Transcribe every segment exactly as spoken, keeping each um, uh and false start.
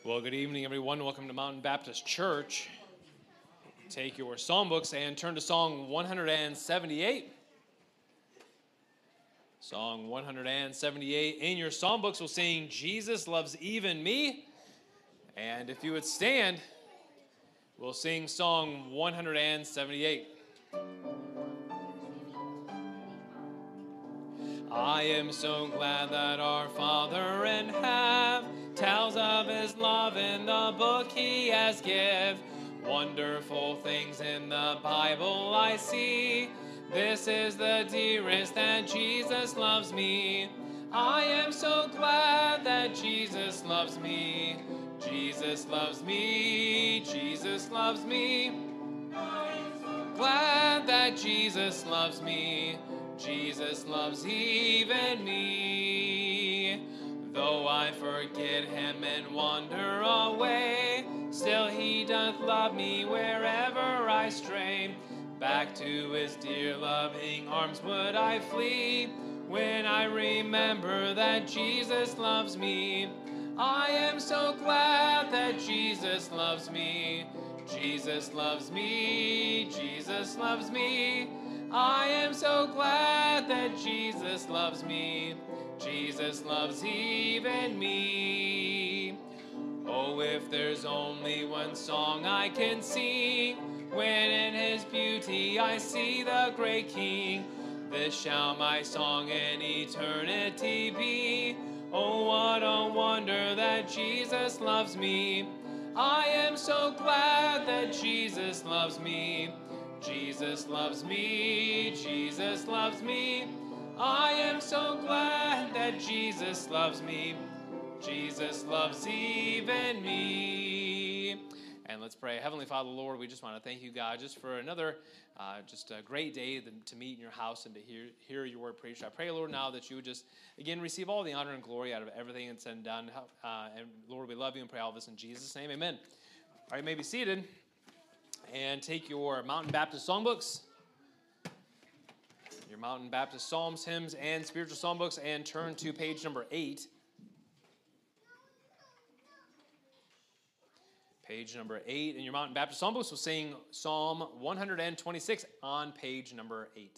Well, good evening, everyone. Welcome to Mountain Baptist Church. Take your psalm books and turn to Song one seventy-eight. Song one seventy-eight. In your psalm books, we'll sing Jesus Loves Even Me. And if you would stand, we'll sing Song one seventy-eight. I am so glad that our Father in heaven tells of his love in the book he has give. Wonderful things in the Bible I see. This is the dearest that Jesus loves me. I am so glad that Jesus loves me. Jesus loves me. Jesus loves me. I am so glad that Jesus loves me. Jesus loves even me. Though I forget him and wander away, still he doth love me wherever I stray. Back to his dear loving arms would I flee, when I remember that Jesus loves me. I am so glad that Jesus loves me. Jesus loves me. Jesus loves me. I am so glad that Jesus loves me. Jesus loves even me. Oh, if there's only one song I can sing, when in his beauty I see the great King, this shall my song in eternity be. Oh, what a wonder that Jesus loves me. I am so glad that Jesus loves me. Jesus loves me, Jesus loves me. I am so glad that Jesus loves me. Jesus loves even me. And let's pray. Heavenly Father, Lord, we just want to thank you, God, just for another, uh, just a great day to meet in your house and to hear hear your word preached. I pray, Lord, now that you would just, again, receive all the honor and glory out of everything that's been done. Uh, and Lord, we love you and pray all this in Jesus' name. Amen. All right, you may be seated. And take your Mountain Baptist songbooks, your Mountain Baptist psalms, hymns, and spiritual songbooks, and turn to page number eight. Page number eight in your Mountain Baptist songbooks. We'll sing Psalm one twenty-six on page number eight.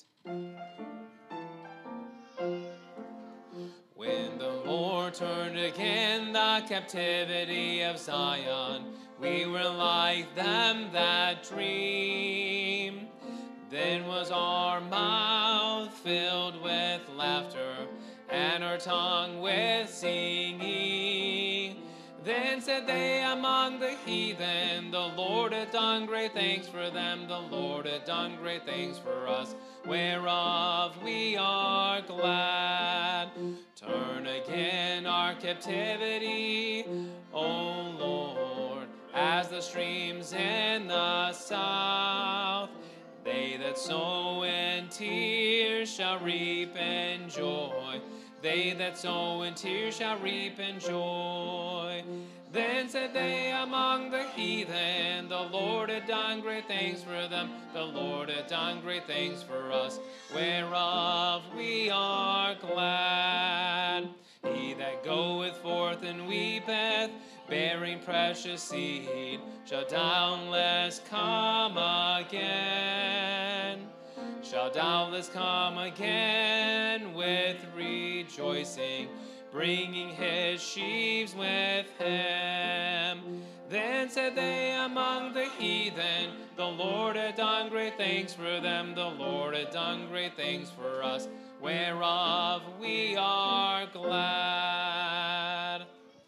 When the Lord turned again the captivity of Zion, we were like them that dream. Then was our mouth filled with laughter, and our tongue with singing. Then said they among the heathen, the Lord hath done great things for them, the Lord hath done great things for us, whereof we are glad. Turn again our captivity, O Lord, as the streams in the south. They that sow in tears shall reap in joy. They that sow in tears shall reap in joy. Then said they among the heathen, the Lord hath done great things for them, the Lord hath done great things for us, whereof we are glad. He that goeth forth and weepeth, bearing precious seed, shall doubtless come again, shall doubtless come again with rejoicing, bringing his sheaves with him. Then said they among the heathen, the Lord hath done great things for them, the Lord hath done great things for us, whereof we are glad.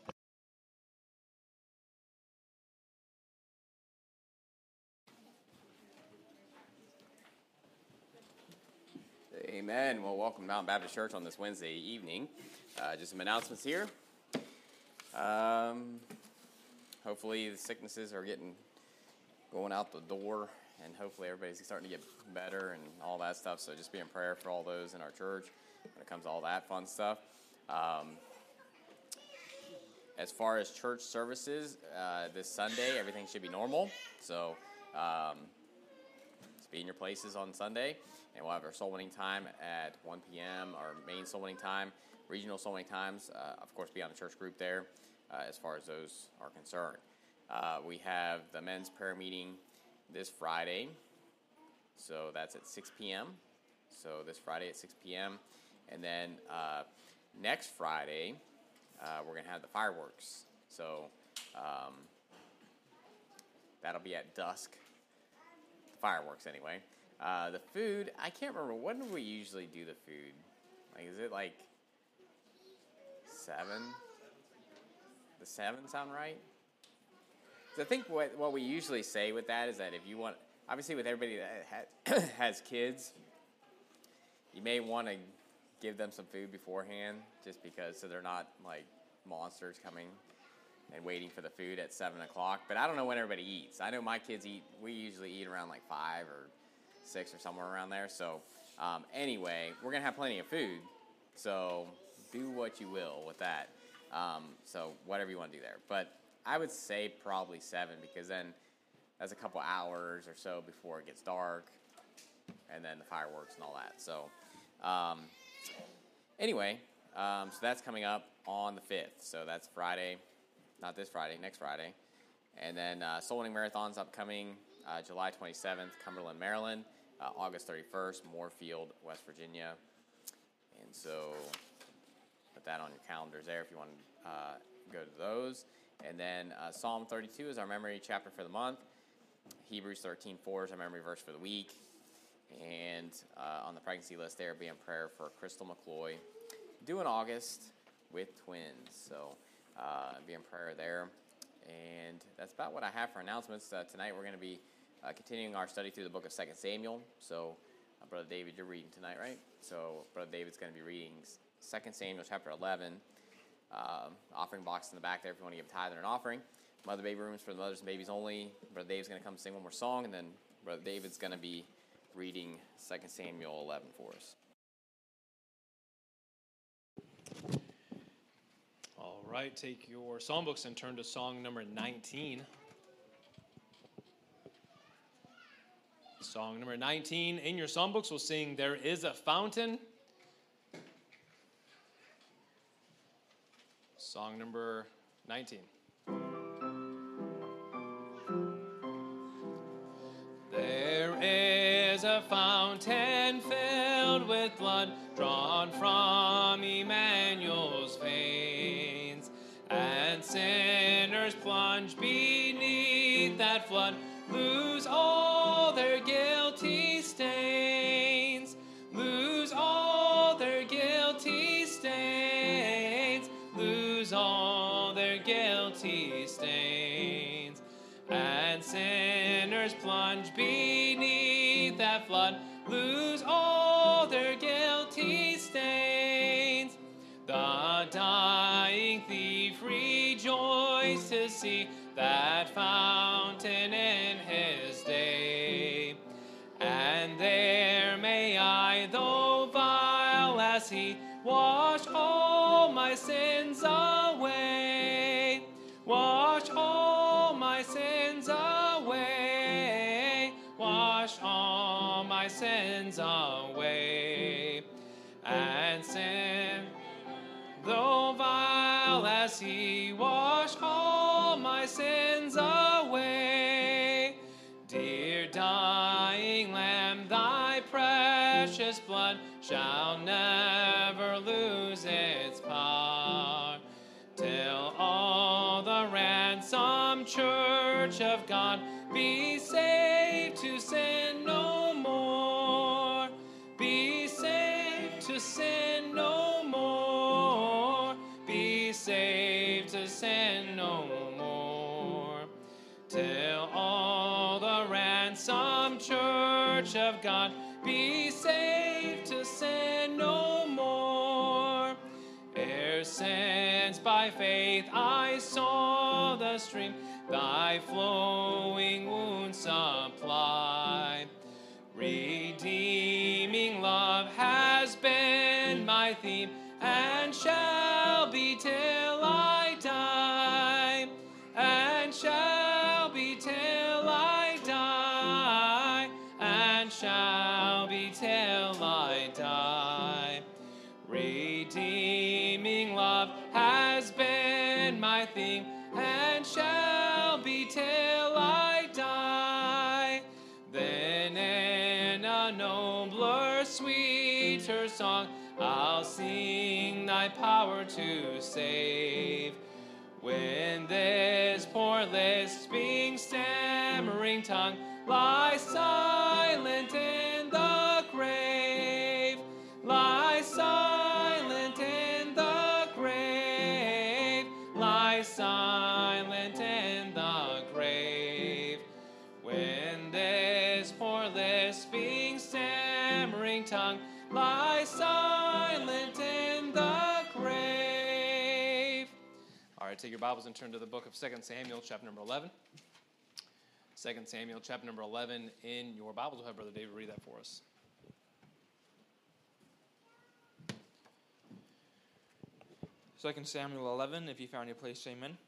Amen. Well, welcome to Mountain Baptist Church on this Wednesday evening. Uh, just some announcements here. Um, hopefully the sicknesses are getting going out the door, and hopefully everybody's starting to get better and all that stuff. So just be in prayer for all those in our church when it comes to all that fun stuff. Um, as far as church services, uh, this Sunday everything should be normal. So um, just be in your places on Sunday. And we'll have our soul winning time at one p.m., our main soul winning time, regional soul winning times, uh, of course, be on the church group there. uh, as far as those are concerned. Uh, we have the men's prayer meeting this Friday, so that's at six p.m. So this Friday at six p.m. And then uh, next Friday, uh, we're going to have the fireworks. So um, that'll be at dusk. The fireworks, anyway. Uh, the food, I can't remember. When do we usually do the food? Like, is it like seven? The seven sound right? So I think what what we usually say with that is that if you want, obviously with everybody that ha- has kids, you may want to give them some food beforehand, just because, so they're not like monsters coming and waiting for the food at seven o'clock. But I don't know when everybody eats. I know my kids eat, we usually eat around like five or six or somewhere around there. So um, anyway, we're going to have plenty of food. So do what you will with that. Um, so whatever you want to do there. But I would say probably seven, because then that's a couple hours or so before it gets dark, and then the fireworks and all that. So um, anyway, um, so that's coming up on the fifth. So that's Friday, not this Friday, next Friday. And then uh, Soul Winning Marathon's upcoming uh, July twenty-seventh, Cumberland, Maryland. Uh, August thirty-first, Moorfield, West Virginia. And so put that on your calendars there if you want to uh, go to those. And then uh, Psalm thirty-two is our memory chapter for the month. Hebrews thirteen four is our memory verse for the week. And uh, on the pregnancy list there, be in prayer for Crystal McCloy, due in August with twins. So uh, be in prayer there. And that's about what I have for announcements. Uh, tonight we're going to be uh, continuing our study through the book of Second Samuel. So uh, Brother David, you're reading tonight, right? So Brother David's going to be reading Second Samuel chapter eleven. Uh, offering box in the back there if you want to give tithe and an offering. Mother baby rooms for the mothers and babies only. Brother Dave's going to come sing one more song, and then Brother David's going to be reading Second Samuel eleven for us. All right, take your songbooks and turn to song number nineteen. Song number nineteen. In your songbooks, we'll sing There Is a Fountain. Song number nineteen. There is a fountain filled with blood drawn from Emmanuel's veins, and sinners plunge beneath that flood, lose all their guilty stains, lose all their guilty stains, lose all their guilty stains, and sinners plunge beneath that flood, lose all their guilty stains. The dying thief rejoiced to see that fountain in his day, and there may I, though vile as he, wash all my sins away, wash all my sins away, wash all my sins away, and sin, though vile as he, wash all my sins away. Dear dying Lamb, thy precious blood shall never lose its power, till all the ransomed church of God be saved to sin no more, be saved to sin no more, be saved to sin no more, till all the ransomed church of God be saved to sin no more. Ere since by faith I saw the stream, thy flowing wounds supply, redeeming love has been my theme, and shall be till I die, and shall be till I die, and shall be till I die. Redeeming love has been my theme, and shall be till I die. Then in a nobler, sweeter song, I'll sing thy power to save. When this poor lisping, stammering tongue lies silent in the grave, lies silent in the grave, lies silent in the grave. When this poor lisping, stammering tongue lies silent in the grave. All right, take your Bibles and turn to the book of Second Samuel, chapter number eleven. Second Samuel, chapter number eleven in your Bibles. We'll have Brother David read that for us. Second Samuel eleven, if you found your place, say amen.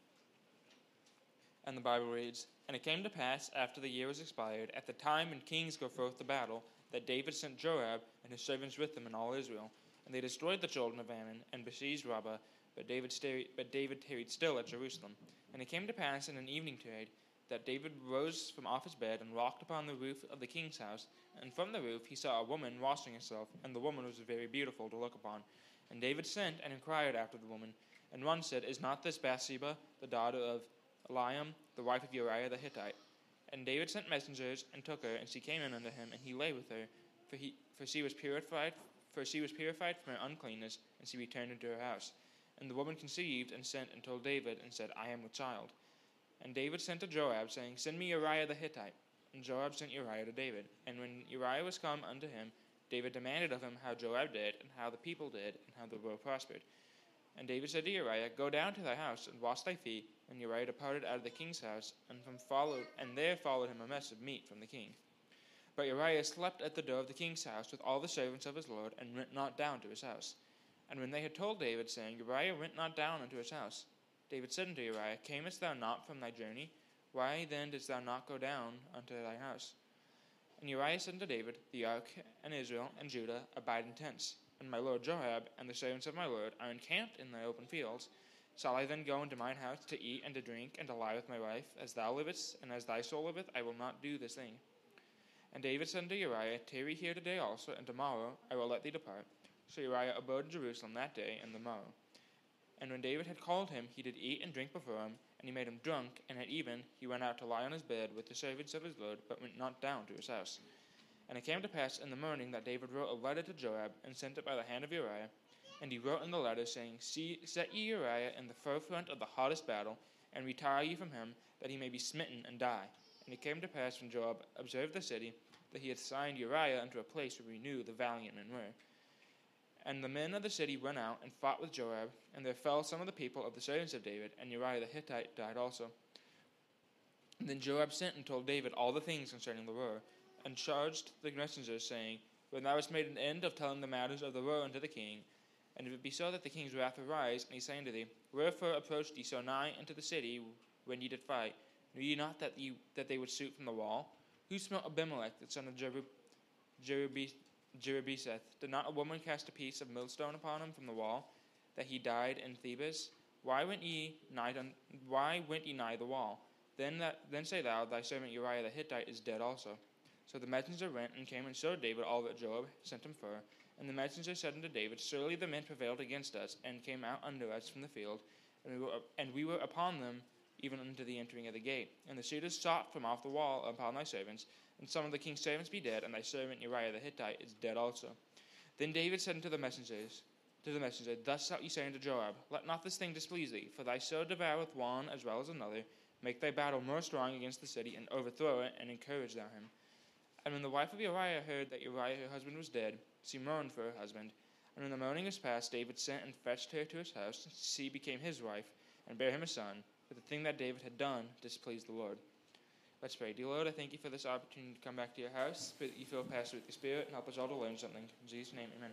And the Bible reads, And it came to pass, after the year was expired, at the time when kings go forth to battle, that David sent Joab and his servants with him and all Israel. And they destroyed the children of Ammon, and besieged Rabbah, but David, stayed, but David tarried still at Jerusalem. And it came to pass in an evening tide, that David rose from off his bed, and walked upon the roof of the king's house. And from the roof he saw a woman washing herself, and the woman was very beautiful to look upon. And David sent and inquired after the woman. And one said, Is not this Bathsheba, the daughter of Eliam, the wife of Uriah the Hittite? And David sent messengers, and took her, and she came in unto him, and he lay with her, for he for she was purified, for she was purified from her uncleanness, and she returned into her house. And the woman conceived, and sent and told David, and said, I am with child. And David sent to Joab, saying, Send me Uriah the Hittite. And Joab sent Uriah to David. And when Uriah was come unto him, David demanded of him how Joab did, and how the people did, and how the war prospered. And David said to Uriah, Go down to thy house, and wash thy feet. And Uriah departed out of the king's house, and from followed, and there followed him a mess of meat from the king. But Uriah slept at the door of the king's house with all the servants of his lord, and went not down to his house. And when they had told David, saying, Uriah went not down unto his house, David said unto Uriah, Camest thou not from thy journey? Why then didst thou not go down unto thy house? And Uriah said unto David, The ark and Israel and Judah abide in tents, and my lord Joab and the servants of my lord are encamped in thy open fields. Shall I then go into mine house to eat and to drink and to lie with my wife? As thou livest, and as thy soul liveth, I will not do this thing. And David said unto Uriah, Tarry here today also, and tomorrow I will let thee depart. So Uriah abode in Jerusalem that day and the morrow. And when David had called him, he did eat and drink before him, and he made him drunk, and at even he went out to lie on his bed with the servants of his lord, but went not down to his house. And it came to pass in the morning that David wrote a letter to Joab, and sent it by the hand of Uriah. And he wrote in the letter, saying, See, set ye Uriah in the forefront of the hottest battle, and retire ye from him, that he may be smitten and die. And it came to pass when Joab observed the city, that he had signed Uriah unto a place where we knew the valiant men were. And the men of the city went out and fought with Joab, and there fell some of the people of the servants of David, and Uriah the Hittite died also. And then Joab sent and told David all the things concerning the war, and charged the messengers, saying, When thou hast made an end of telling the matters of the war unto the king, and if it be so that the king's wrath arise, and he say unto thee, Wherefore approached ye so nigh into the city when ye did fight? Knew ye not that ye that they would shoot from the wall? Who smote Abimelech, the son of Jerub- Jerubis? Jerubiseth, did not a woman cast a piece of millstone upon him from the wall, that he died in Thebes? Why went ye nigh? Un- why went ye nigh the wall? Then that then say thou, Thy servant Uriah the Hittite is dead also. So the messenger went and came and showed David all that Joab sent him for. And the messenger said unto David, Surely the men prevailed against us, and came out unto us from the field, and we were and we were upon them even unto the entering of the gate. And the shooters shot from off the wall upon thy servants. And some of the king's servants be dead, and thy servant Uriah the Hittite is dead also. Then David said unto the messengers, to the messenger, Thus shalt ye say unto Joab, Let not this thing displease thee, for thy sword devoureth one as well as another. Make thy battle more strong against the city, and overthrow it, and encourage thou him. And when the wife of Uriah heard that Uriah her husband was dead, she mourned for her husband. And when the mourning was past, David sent and fetched her to his house. She became his wife, and bare him a son. But the thing that David had done displeased the Lord. Let's pray. Dear Lord, I thank you for this opportunity to come back to your house. Pray that you fill Pastor with your Spirit and help us all to learn something. In Jesus' name, amen.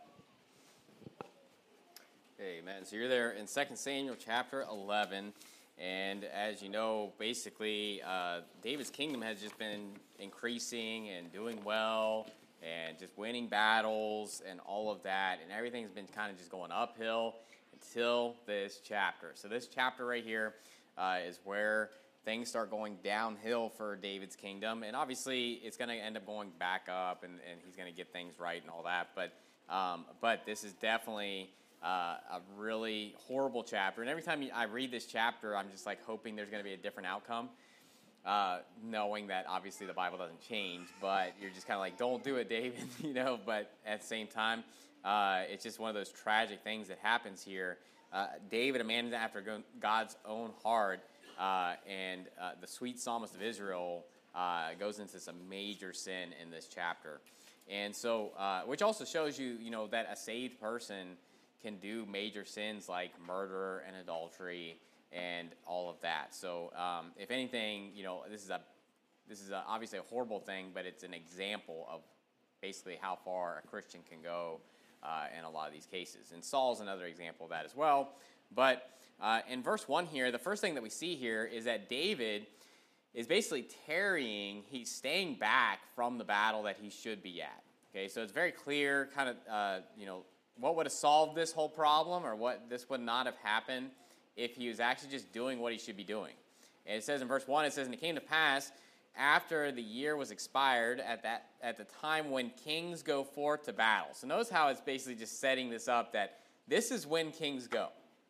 Amen. So you're there in Second Samuel chapter eleven. And as you know, basically, uh, David's kingdom has just been increasing and doing well and just winning battles and all of that. And everything's been kind of just going uphill. until this chapter. So this chapter right here uh, is where things start going downhill for David's kingdom. And obviously, it's going to end up going back up, and, and he's going to get things right and all that. But um, but this is definitely uh, a really horrible chapter. And every time I read this chapter, I'm just like hoping there's going to be a different outcome, uh, knowing that obviously the Bible doesn't change. But you're just kind of like, don't do it, David, you know. But at the same time, uh, it's just one of those tragic things that happens here. Uh, David, a man after God's own heart, Uh, and uh, the sweet psalmist of Israel uh, goes into some major sin in this chapter. And so, uh, which also shows you, you know, that a saved person can do major sins like murder and adultery and all of that. So, um, if anything, you know, this is a, this is a, obviously a horrible thing, but it's an example of basically how far a Christian can go uh, in a lot of these cases. And Saul's another example of that as well. But Uh, in verse one here, the first thing that we see here is that David is basically tarrying. He's staying back from the battle that he should be at. Okay, so it's very clear kind of, uh, you know, what would have solved this whole problem, or what this would not have happened if he was actually just doing what he should be doing. And it says in verse one, it says, "And it came to pass, after the year was expired, at that at the time when kings go forth to battle." So notice how it's basically just setting this up, that this is when kings go.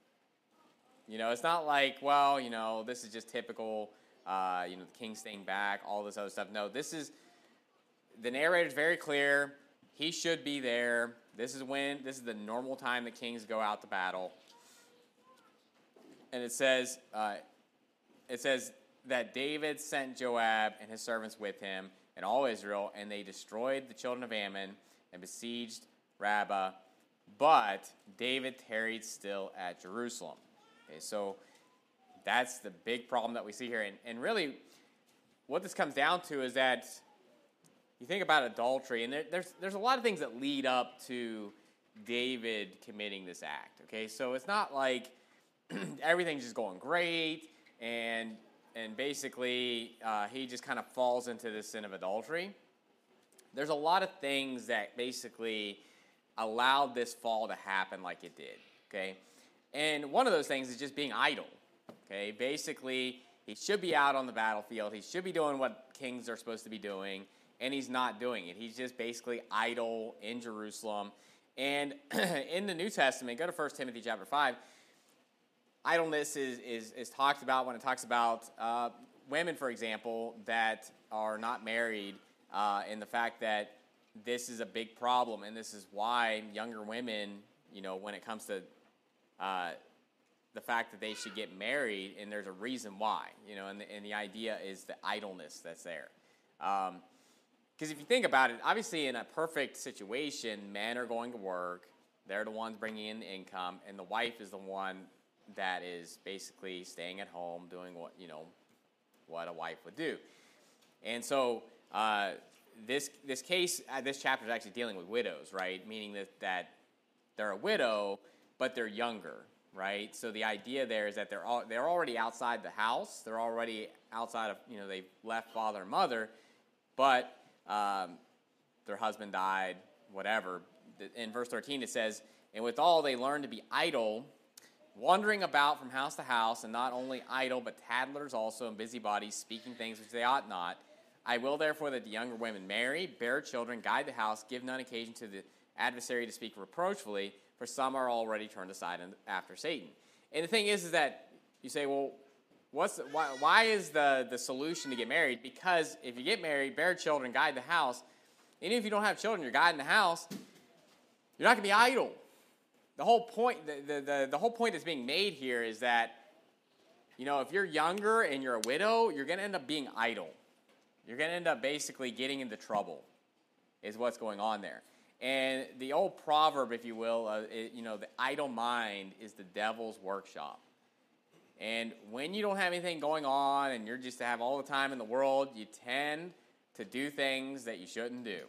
You know, it's not like, well, you know, this is just typical, uh, you know, the king staying back, all this other stuff. No, this is, the narrator's very clear. He should be there. This is when, this is the normal time that kings go out to battle. And it says, uh, it says that David sent Joab and his servants with him and all Israel, and they destroyed the children of Ammon and besieged Rabbah. But David tarried still at Jerusalem. Okay, so that's the big problem that we see here. And, and really, what this comes down to is that you think about adultery, and there, there's there's a lot of things that lead up to David committing this act. Okay, so it's not like everything's just going great, and and basically uh, he just kind of falls into the sin of adultery. There's a lot of things that basically allowed this fall to happen like it did. Okay. And one of those things is just being idle, okay? Basically, he should be out on the battlefield. He should be doing what kings are supposed to be doing, and he's not doing it. He's just basically idle in Jerusalem. And in the New Testament, go to First Timothy chapter five, idleness is, is, is talked about when it talks about uh, women, for example, that are not married, uh, and the fact that this is a big problem, and this is why younger women, you know, when it comes to Uh, the fact that they should get married, and there's a reason why, you know, and the, and the idea is the idleness that's there. Because um, if you think about it, obviously in a perfect situation, men are going to work, they're the ones bringing in the income, and the wife is the one that is basically staying at home doing what, you know, what a wife would do. And so uh, this this case, uh, this chapter is actually dealing with widows, right? Meaning that, that they're a widow, but they're younger, right? So the idea there is that they're all, they're already outside the house. They're already outside of, you know, they've left father and mother, but um, their husband died, whatever. In verse thirteen it says, "And withal they learned to be idle, wandering about from house to house, and not only idle, but tattlers also, and busybodies, speaking things which they ought not. I will therefore that the younger women marry, bear children, guide the house, give none occasion to the adversary to speak reproachfully, for some are already turned aside after Satan." And the thing is, is that you say, well, what's the, why, why is the, the solution to get married? Because if you get married, bear children, guide the house, even if you don't have children, you're guiding the house, you're not going to be idle. The whole point, the, the, the, the whole point that's being made here is that, you know, if you're younger and you're a widow, you're going to end up being idle. You're going to end up basically getting into trouble, is what's going on there. And the old proverb, if you will, uh, it, you know, the idle mind is the devil's workshop. And when you don't have anything going on and you're just to have all the time in the world, you tend to do things that you shouldn't do.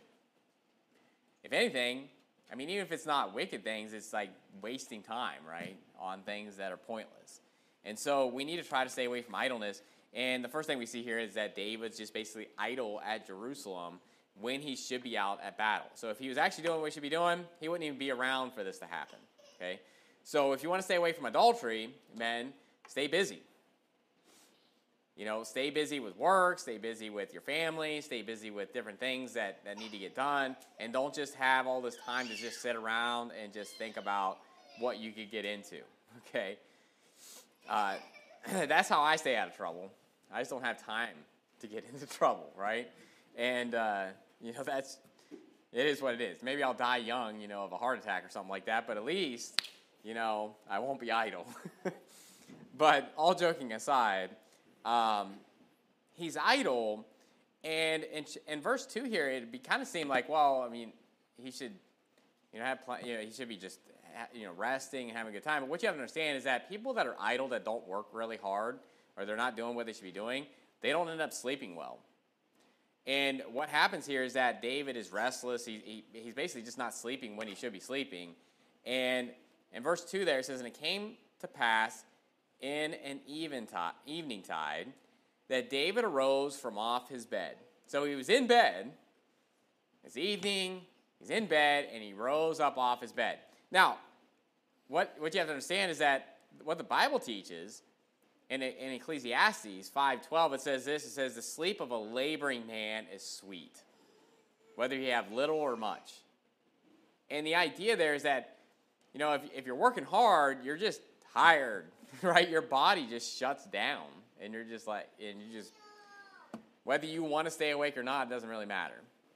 If anything, I mean, even if it's not wicked things, it's like wasting time, right, on things that are pointless. And so we need to try to stay away from idleness. And the first thing we see here is that David's just basically idle at Jerusalem when he should be out at battle. So if he was actually doing what he should be doing, he wouldn't even be around for this to happen, okay? So if you want to stay away from adultery, men, stay busy. You know, stay busy with work, stay busy with your family, stay busy with different things that, that need to get done, and don't just have all this time to just sit around and just think about what you could get into, okay? Uh, that's how I stay out of trouble. I just don't have time to get into trouble, right? And, uh, you know, that's, it is what it is. Maybe I'll die young, you know, of a heart attack or something like that, but at least, you know, I won't be idle. But all joking aside, Um, he's idle, and in, in verse two here, it'd be kind of seem like, well, I mean, he should, you know, have pl- you know, he should be just, you know, resting and having a good time. But what you have to understand is that people that are idle, that don't work really hard, or they're not doing what they should be doing, they don't end up sleeping well. And what happens here is that David is restless. He, he he's basically just not sleeping when he should be sleeping. And in verse two there, it says, and it came to pass in an eventide, evening tide, that David arose from off his bed. So he was in bed. It's evening. He's in bed, and he rose up off his bed. Now, what, what you have to understand is that what the Bible teaches in, in Ecclesiastes five twelve, it says this. It says, the sleep of a laboring man is sweet, whether you have little or much. And the idea there is that, you know, if, if you're working hard, you're just tired, right? Your body just shuts down, and you're just like, and you just, whether you want to stay awake or not, it doesn't really matter.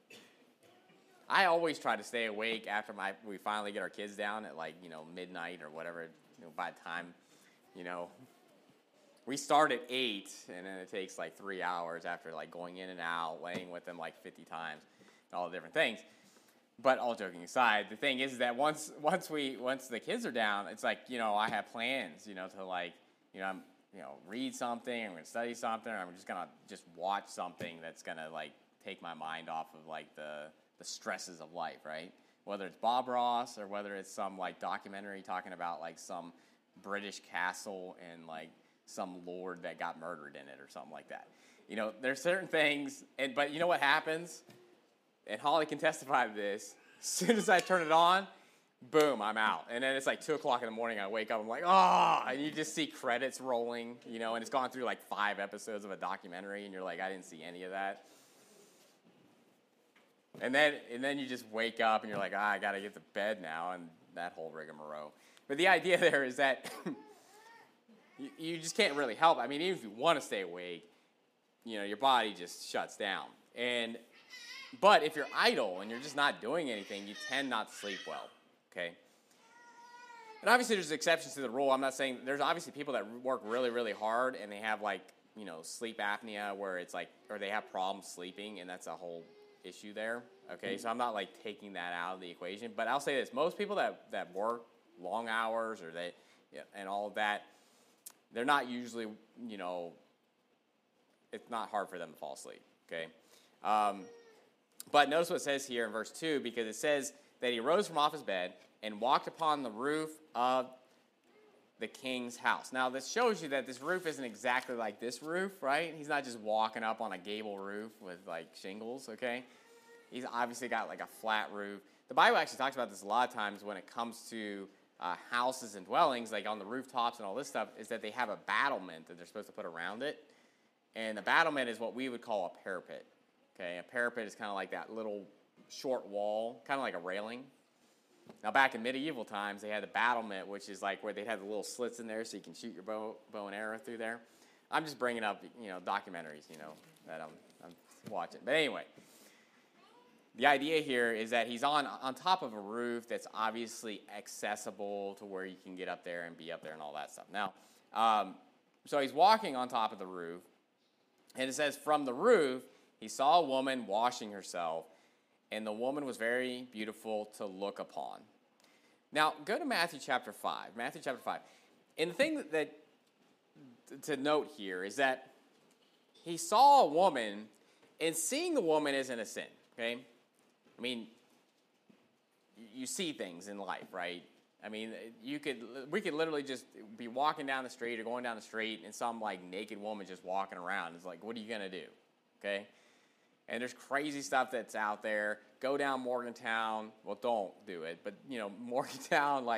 I always try to stay awake after my we finally get our kids down at like, you know, midnight or whatever, you know, by the time, you know, we start at eight, and then it takes like three hours after like going in and out, laying with them like fifty times, all the different things. But all joking aside, the thing is that once once we once the kids are down, it's like, you know, I have plans, you know, to like, you know, I'm, you know, read something, I'm going to study something, or I'm just going to just watch something that's going to like take my mind off of like the the stresses of life, right? Whether it's Bob Ross or whether it's some like documentary talking about like some British castle and like some lord that got murdered in it or something like that. You know, there's certain things, and but you know what happens? And Holly can testify to this. As soon as I turn it on, boom, I'm out. And then it's like two o'clock in the morning, I wake up, I'm like, oh, and you just see credits rolling, you know, and it's gone through like five episodes of a documentary, and you're like, I didn't see any of that. And then and then you just wake up, and you're like, ah, I got to get to bed now, and that whole rigmarole. But the idea there is that you, you just can't really help. I mean, even if you want to stay awake, you know, your body just shuts down. And But if you're idle and you're just not doing anything, you tend not to sleep well, okay? And obviously there's exceptions to the rule. I'm not saying, there's obviously people that work really, really hard and they have like, you know, sleep apnea where it's like, or they have problems sleeping, and that's a whole issue there, okay? So I'm not like taking that out of the equation. But I'll say this, most people that, that work long hours or they, yeah, and all of that, they're not usually, you know, it's not hard for them to fall asleep, okay? Um, But notice what it says here in verse two, because it says that he rose from off his bed and walked upon the roof of the king's house. Now, this shows you that this roof isn't exactly like this roof, right? He's not just walking up on a gable roof with, like, shingles, okay? He's obviously got, like, a flat roof. The Bible actually talks about this a lot of times when it comes to uh, houses and dwellings, like on the rooftops and all this stuff, is that they have a battlement that they're supposed to put around it. And the battlement is what we would call a parapet. Okay, a parapet is kind of like that little short wall, kind of like a railing. Now, back in medieval times, they had the battlement, which is like where they'd have the little slits in there so you can shoot your bow, bow and arrow through there. I'm just bringing up, you know, documentaries, you know, that I'm, I'm watching. But anyway, the idea here is that he's on, on top of a roof that's obviously accessible to where you can get up there and be up there and all that stuff. Now, um, so he's walking on top of the roof, and it says, from the roof, he saw a woman washing herself, and the woman was very beautiful to look upon. Now, go to Matthew chapter five. Matthew chapter five. And the thing that, that to note here is that he saw a woman, and seeing the woman isn't a sin, okay? I mean, you see things in life, right? I mean, you could we could literally just be walking down the street or going down the street, and some, like, naked woman just walking around. It's like, what are you going to do, okay? And there's crazy stuff that's out there. Go down Morgantown. Well, don't do it. But, you know, Morgantown, like,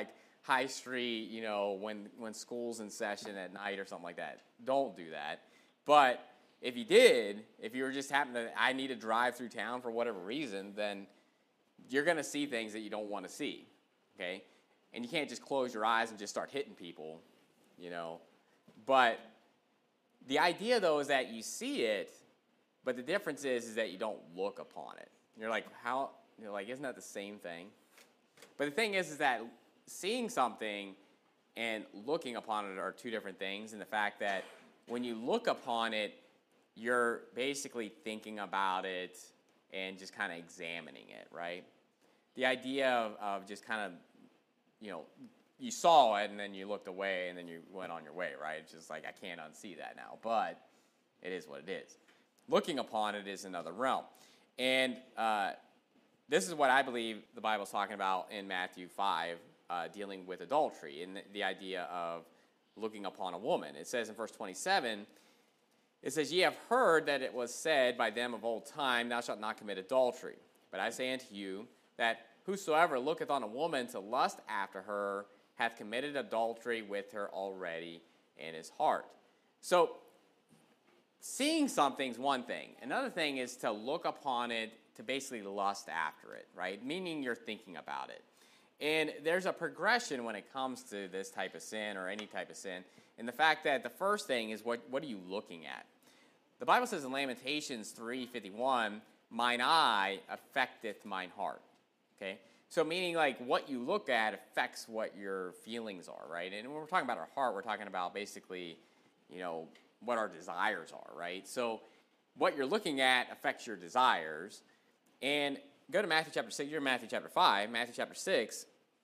high street, you know, when, when school's in session at night or something like that. Don't do that. But if you did, if you were just happened to, I need to drive through town for whatever reason, then you're going to see things that you don't want to see, okay? And you can't just close your eyes and just start hitting people, you know. But the idea, though, is that you see it, but the difference is, is that you don't look upon it. You're like, how, you're like, isn't that the same thing? But the thing is, is that seeing something and looking upon it are two different things, and the fact that when you look upon it, you're basically thinking about it and just kind of examining it, right? The idea of, of just kind of, you know, you saw it and then you looked away and then you went on your way, right? It's just like, I can't unsee that now, but it is what it is. Looking upon it is another realm. And uh, this is what I believe the Bible's talking about in Matthew five, uh, dealing with adultery and the, the idea of looking upon a woman. It says in verse twenty-seven, it says, "Ye have heard that it was said by them of old time, Thou shalt not commit adultery. But I say unto you, that whosoever looketh on a woman to lust after her hath committed adultery with her already in his heart." So, seeing something's one thing. Another thing is to look upon it, to basically lust after it, right? Meaning you're thinking about it. And there's a progression when it comes to this type of sin or any type of sin. And the fact that the first thing is, what, what are you looking at? The Bible says in Lamentations three fifty-one, "Mine eye affecteth mine heart." Okay? So meaning like what you look at affects what your feelings are, right? And when we're talking about our heart, we're talking about basically, you know, what our desires are, right? So what you're looking at affects your desires. And go to Matthew chapter six. You're in Matthew chapter five. Matthew chapter six.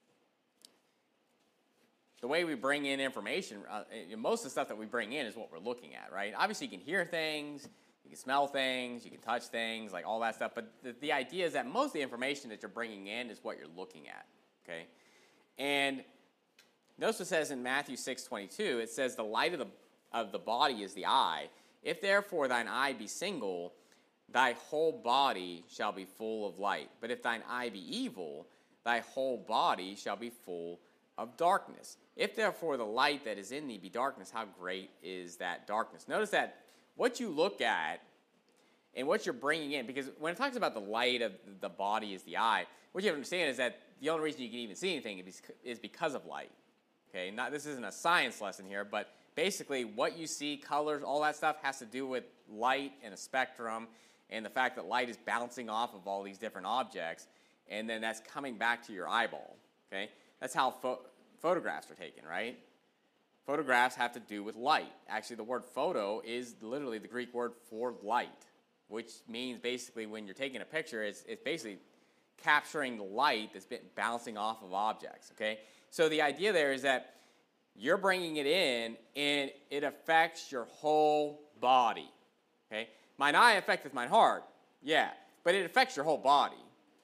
The way we bring in information, uh, most of the stuff that we bring in is what we're looking at, right? Obviously, you can hear things, you can smell things, you can touch things, like all that stuff. But the, the idea is that most of the information that you're bringing in is what you're looking at, okay? And notice what it says in Matthew six twenty-two. It says, "The light of the of the body is the eye. If therefore thine eye be single, thy whole body shall be full of light. But if thine eye be evil, thy whole body shall be full of darkness. If therefore the light that is in thee be darkness, how great is that darkness?" Notice that what you look at and what you're bringing in, because when it talks about the light of the body is the eye, what you have to understand is that the only reason you can even see anything is because of light. Okay, not this isn't a science lesson here, but basically what you see, colors, all that stuff has to do with light and a spectrum and the fact that light is bouncing off of all these different objects, and then that's coming back to your eyeball. Okay, that's how pho- photographs are taken, right? Photographs have to do with light. Actually, the word photo is literally the Greek word for light, which means basically when you're taking a picture, it's, it's basically capturing the light that's been bouncing off of objects, okay? So the idea there is that you're bringing it in, and it affects your whole body, okay? Mine eye affecteth mine heart, yeah, but it affects your whole body,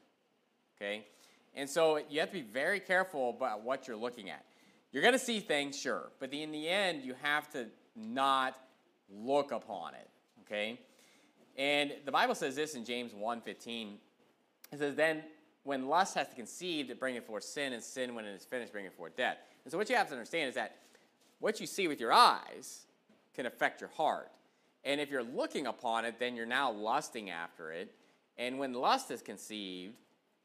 okay? And so you have to be very careful about what you're looking at. You're going to see things, sure, but in the end, you have to not look upon it, okay? And the Bible says this in James one fifteen. It says, "Then when lust hath conceived, it bringeth forth sin, and sin, when it is finished, bringeth forth death." And so what you have to understand is that what you see with your eyes can affect your heart. And if you're looking upon it, then you're now lusting after it. And when lust is conceived,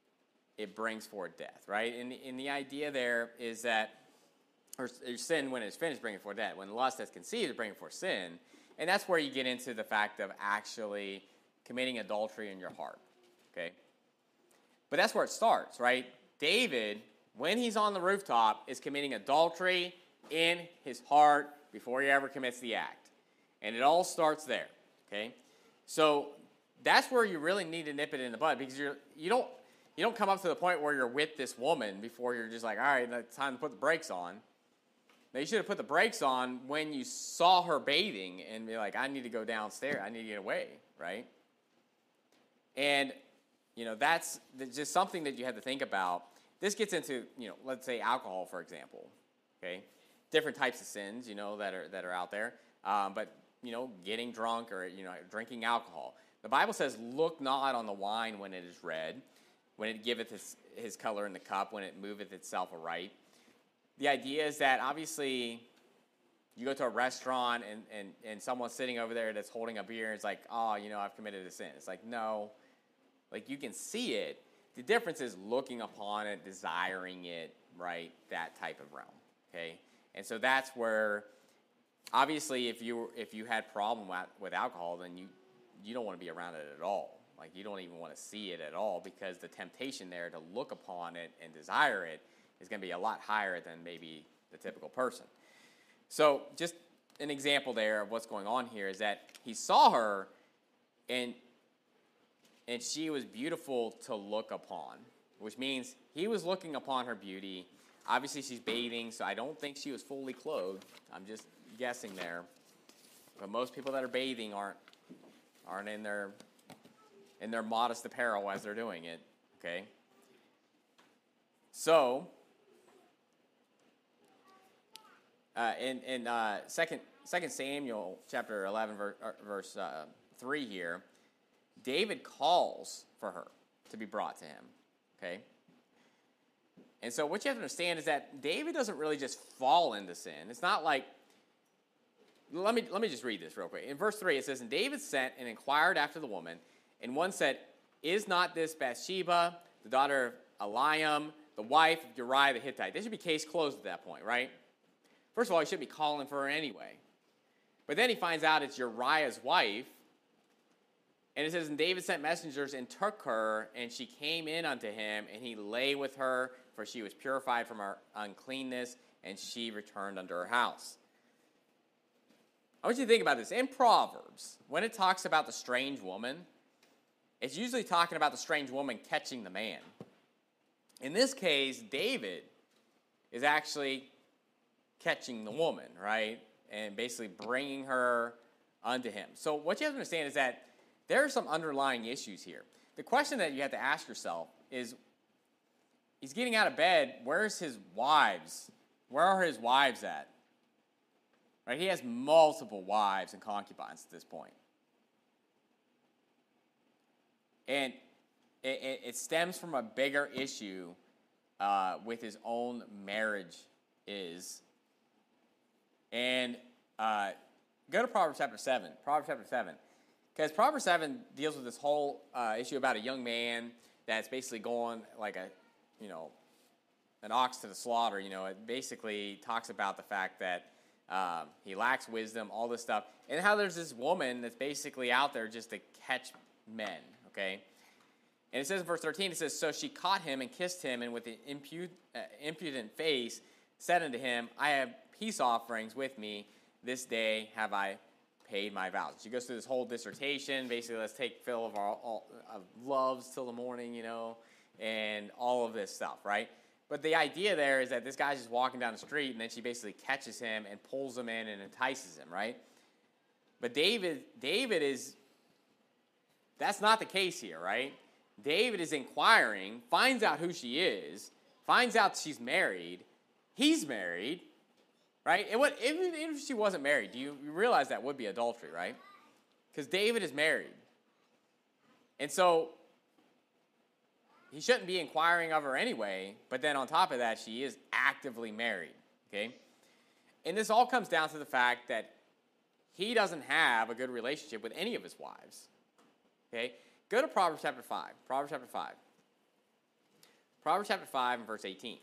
it brings forth death, right? And, and the idea there is that, or, or sin, when it's finished, bringing forth death. When lust has conceived, it brings forth sin. And that's where you get into the fact of actually committing adultery in your heart, okay? But that's where it starts, right? David, when he's on the rooftop, is committing adultery in his heart before he ever commits the act. And it all starts there, okay? So that's where you really need to nip it in the bud, because you're, you don't you don't come up to the point where you're with this woman before you're just like, all right, it's time to put the brakes on. Now, you should have put the brakes on when you saw her bathing and be like, I need to go downstairs. I need to get away, right? And, you know, that's just something that you have to think about. This gets into, you know, let's say alcohol, for example, okay? Different types of sins, you know, that are that are out there. Um, but, you know, getting drunk or, you know, drinking alcohol. The Bible says, look not on the wine when it is red, when it giveth his, his color in the cup, when it moveth itself aright. the idea is that obviously you go to a restaurant and, and, and someone's sitting over there that's holding a beer and it's like, oh, you know, I've committed a sin. It's like, no. Like, you can see it. The difference is looking upon it, desiring it, right? That type of realm, okay? And so that's where, obviously, if you if you had problem with, with alcohol, then you, you don't want to be around it at all. Like, you don't even want to see it at all because the temptation there to look upon it and desire it is going to be a lot higher than maybe the typical person. So just an example there of what's going on here is that he saw her, and and she was beautiful to look upon, which means he was looking upon her beauty. Obviously, she's bathing, so I don't think she was fully clothed. I'm just guessing there. But most people that are bathing aren't aren't in their in their modest apparel as they're doing it. Okay. So, uh, in in uh, second Second Samuel chapter eleven verse, verse uh, three here, David calls for her to be brought to him. Okay. And so what you have to understand is that David doesn't really just fall into sin. It's not like, let me let me just read this real quick. In verse three, it says, "And David sent and inquired after the woman, and one said, Is not this Bathsheba, the daughter of Eliam, the wife of Uriah the Hittite?" This should be case closed at that point, right? First of all, he should be calling for her anyway. But then he finds out it's Uriah's wife, and it says, "And David sent messengers and took her, and she came in unto him, and he lay with her, for she was purified from her uncleanness, and she returned unto her house." I want you to think about this. In Proverbs, when it talks about the strange woman, it's usually talking about the strange woman catching the man. In this case, David is actually catching the woman, right? And basically bringing her unto him. So what you have to understand is that there are some underlying issues here. The question that you have to ask yourself is, he's getting out of bed, where's his wives? Where are his wives at? Right? He has multiple wives and concubines at this point. And it, it, it stems from a bigger issue uh, with his own marriage is. And uh, go to Proverbs chapter seven. Proverbs chapter seven. Because Proverbs seven deals with this whole uh, issue about a young man that's basically going like a, you know, an ox to the slaughter. You know, it basically talks about the fact that um, he lacks wisdom, all this stuff, and how there's this woman that's basically out there just to catch men. Okay, and it says in verse thirteen, it says, "So she caught him and kissed him, and with an impud- uh, impudent face said unto him, I have peace offerings with me. This day have I paid my vows." She goes through this whole dissertation. Basically, let's take fill of our all, of loves till the morning, you know, and all of this stuff, right? But the idea there is that this guy's just walking down the street, and then she basically catches him and pulls him in and entices him, right? But David, David is, that's not the case here, right? David is inquiring, finds out who she is, finds out she's married. He's married, right? And what, even if she wasn't married, do you realize that would be adultery, right? Because David is married. And so he shouldn't be inquiring of her anyway, but then on top of that, she is actively married, okay? And this all comes down to the fact that he doesn't have a good relationship with any of his wives, okay? Go to Proverbs chapter five. Proverbs chapter five. Proverbs chapter five and verse eighteen.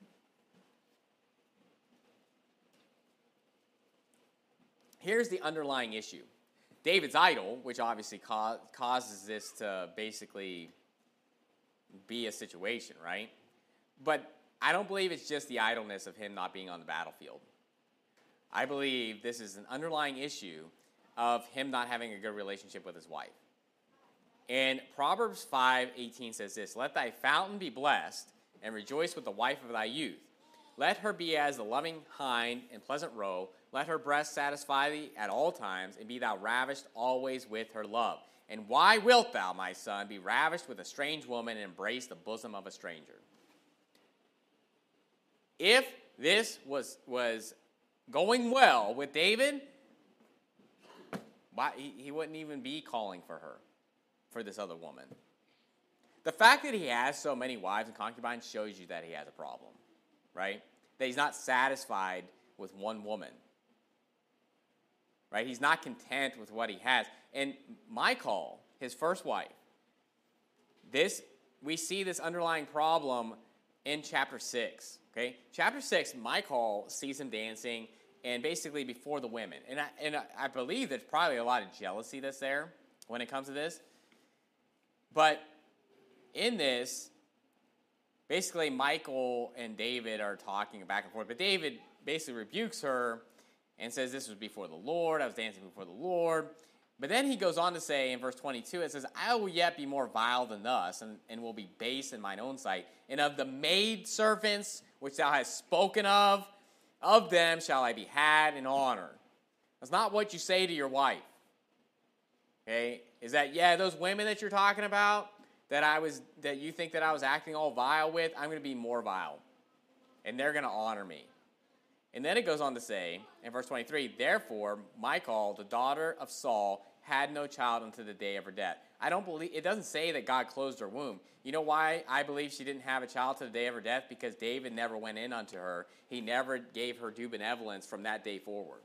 Here's the underlying issue. David's idol, which obviously ca- causes this to basically be a situation, right? But I don't believe it's just the idleness of him not being on the battlefield. I believe this is an underlying issue of him not having a good relationship with his wife. And Proverbs five eighteen says this, "Let thy fountain be blessed, and rejoice with the wife of thy youth. Let her be as the loving hind and pleasant roe. Let her breast satisfy thee at all times, and be thou ravished always with her love. And why wilt thou, my son, be ravished with a strange woman and embrace the bosom of a stranger?" If this was, was going well with David, why, he, he wouldn't even be calling for her, for this other woman. The fact that he has so many wives and concubines shows you that he has a problem, right? that he's not satisfied with one woman. Right? He's not content with what he has. And Michal, his first wife, this we see this underlying problem in chapter six. Okay? Chapter six, Michal sees him dancing and basically before the women. And I, and I, I believe there's probably a lot of jealousy that's there when it comes to this. But in this, basically Michal and David are talking back and forth. But David basically rebukes her and says, this was before the Lord. I was dancing before the Lord. But then he goes on to say in verse twenty-two, it says, I will yet be more vile than thus, and, and will be base in mine own sight. And of the maidservants which thou hast spoken of, of them shall I be had in honor. That's not what you say to your wife. Okay? Is that, yeah, those women that you're talking about, that I was, that you think that I was acting all vile with, I'm going to be more vile. And they're going to honor me. And then it goes on to say, in verse twenty-three, therefore, Michal, the daughter of Saul, had no child until the day of her death. I don't believe, it doesn't say that God closed her womb. You know why I believe she didn't have a child to the day of her death? Because David never went in unto her. He never gave her due benevolence from that day forward.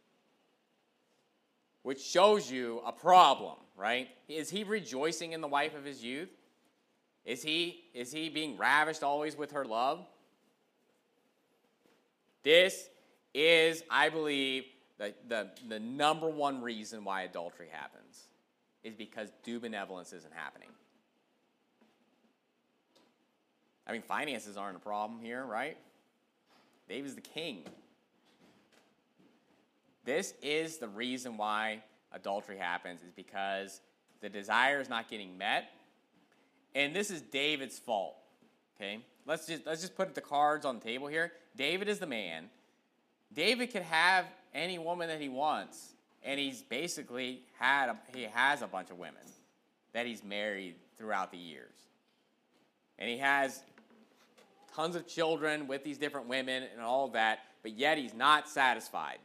Which shows you a problem, right? Is he rejoicing in the wife of his youth? Is he, is he being ravished always with her love? This is, I believe, the, the, the number one reason why adultery happens, is because due benevolence isn't happening. I mean, finances aren't a problem here, right? David's the king. This is the reason why adultery happens, is because the desire is not getting met, and this is David's fault. Okay, let's just let's just put the cards on the table here. David is the man. David could have any woman that he wants, and he's basically had a, he has a bunch of women that he's married throughout the years, and he has tons of children with these different women and all of that, but yet he's not satisfied.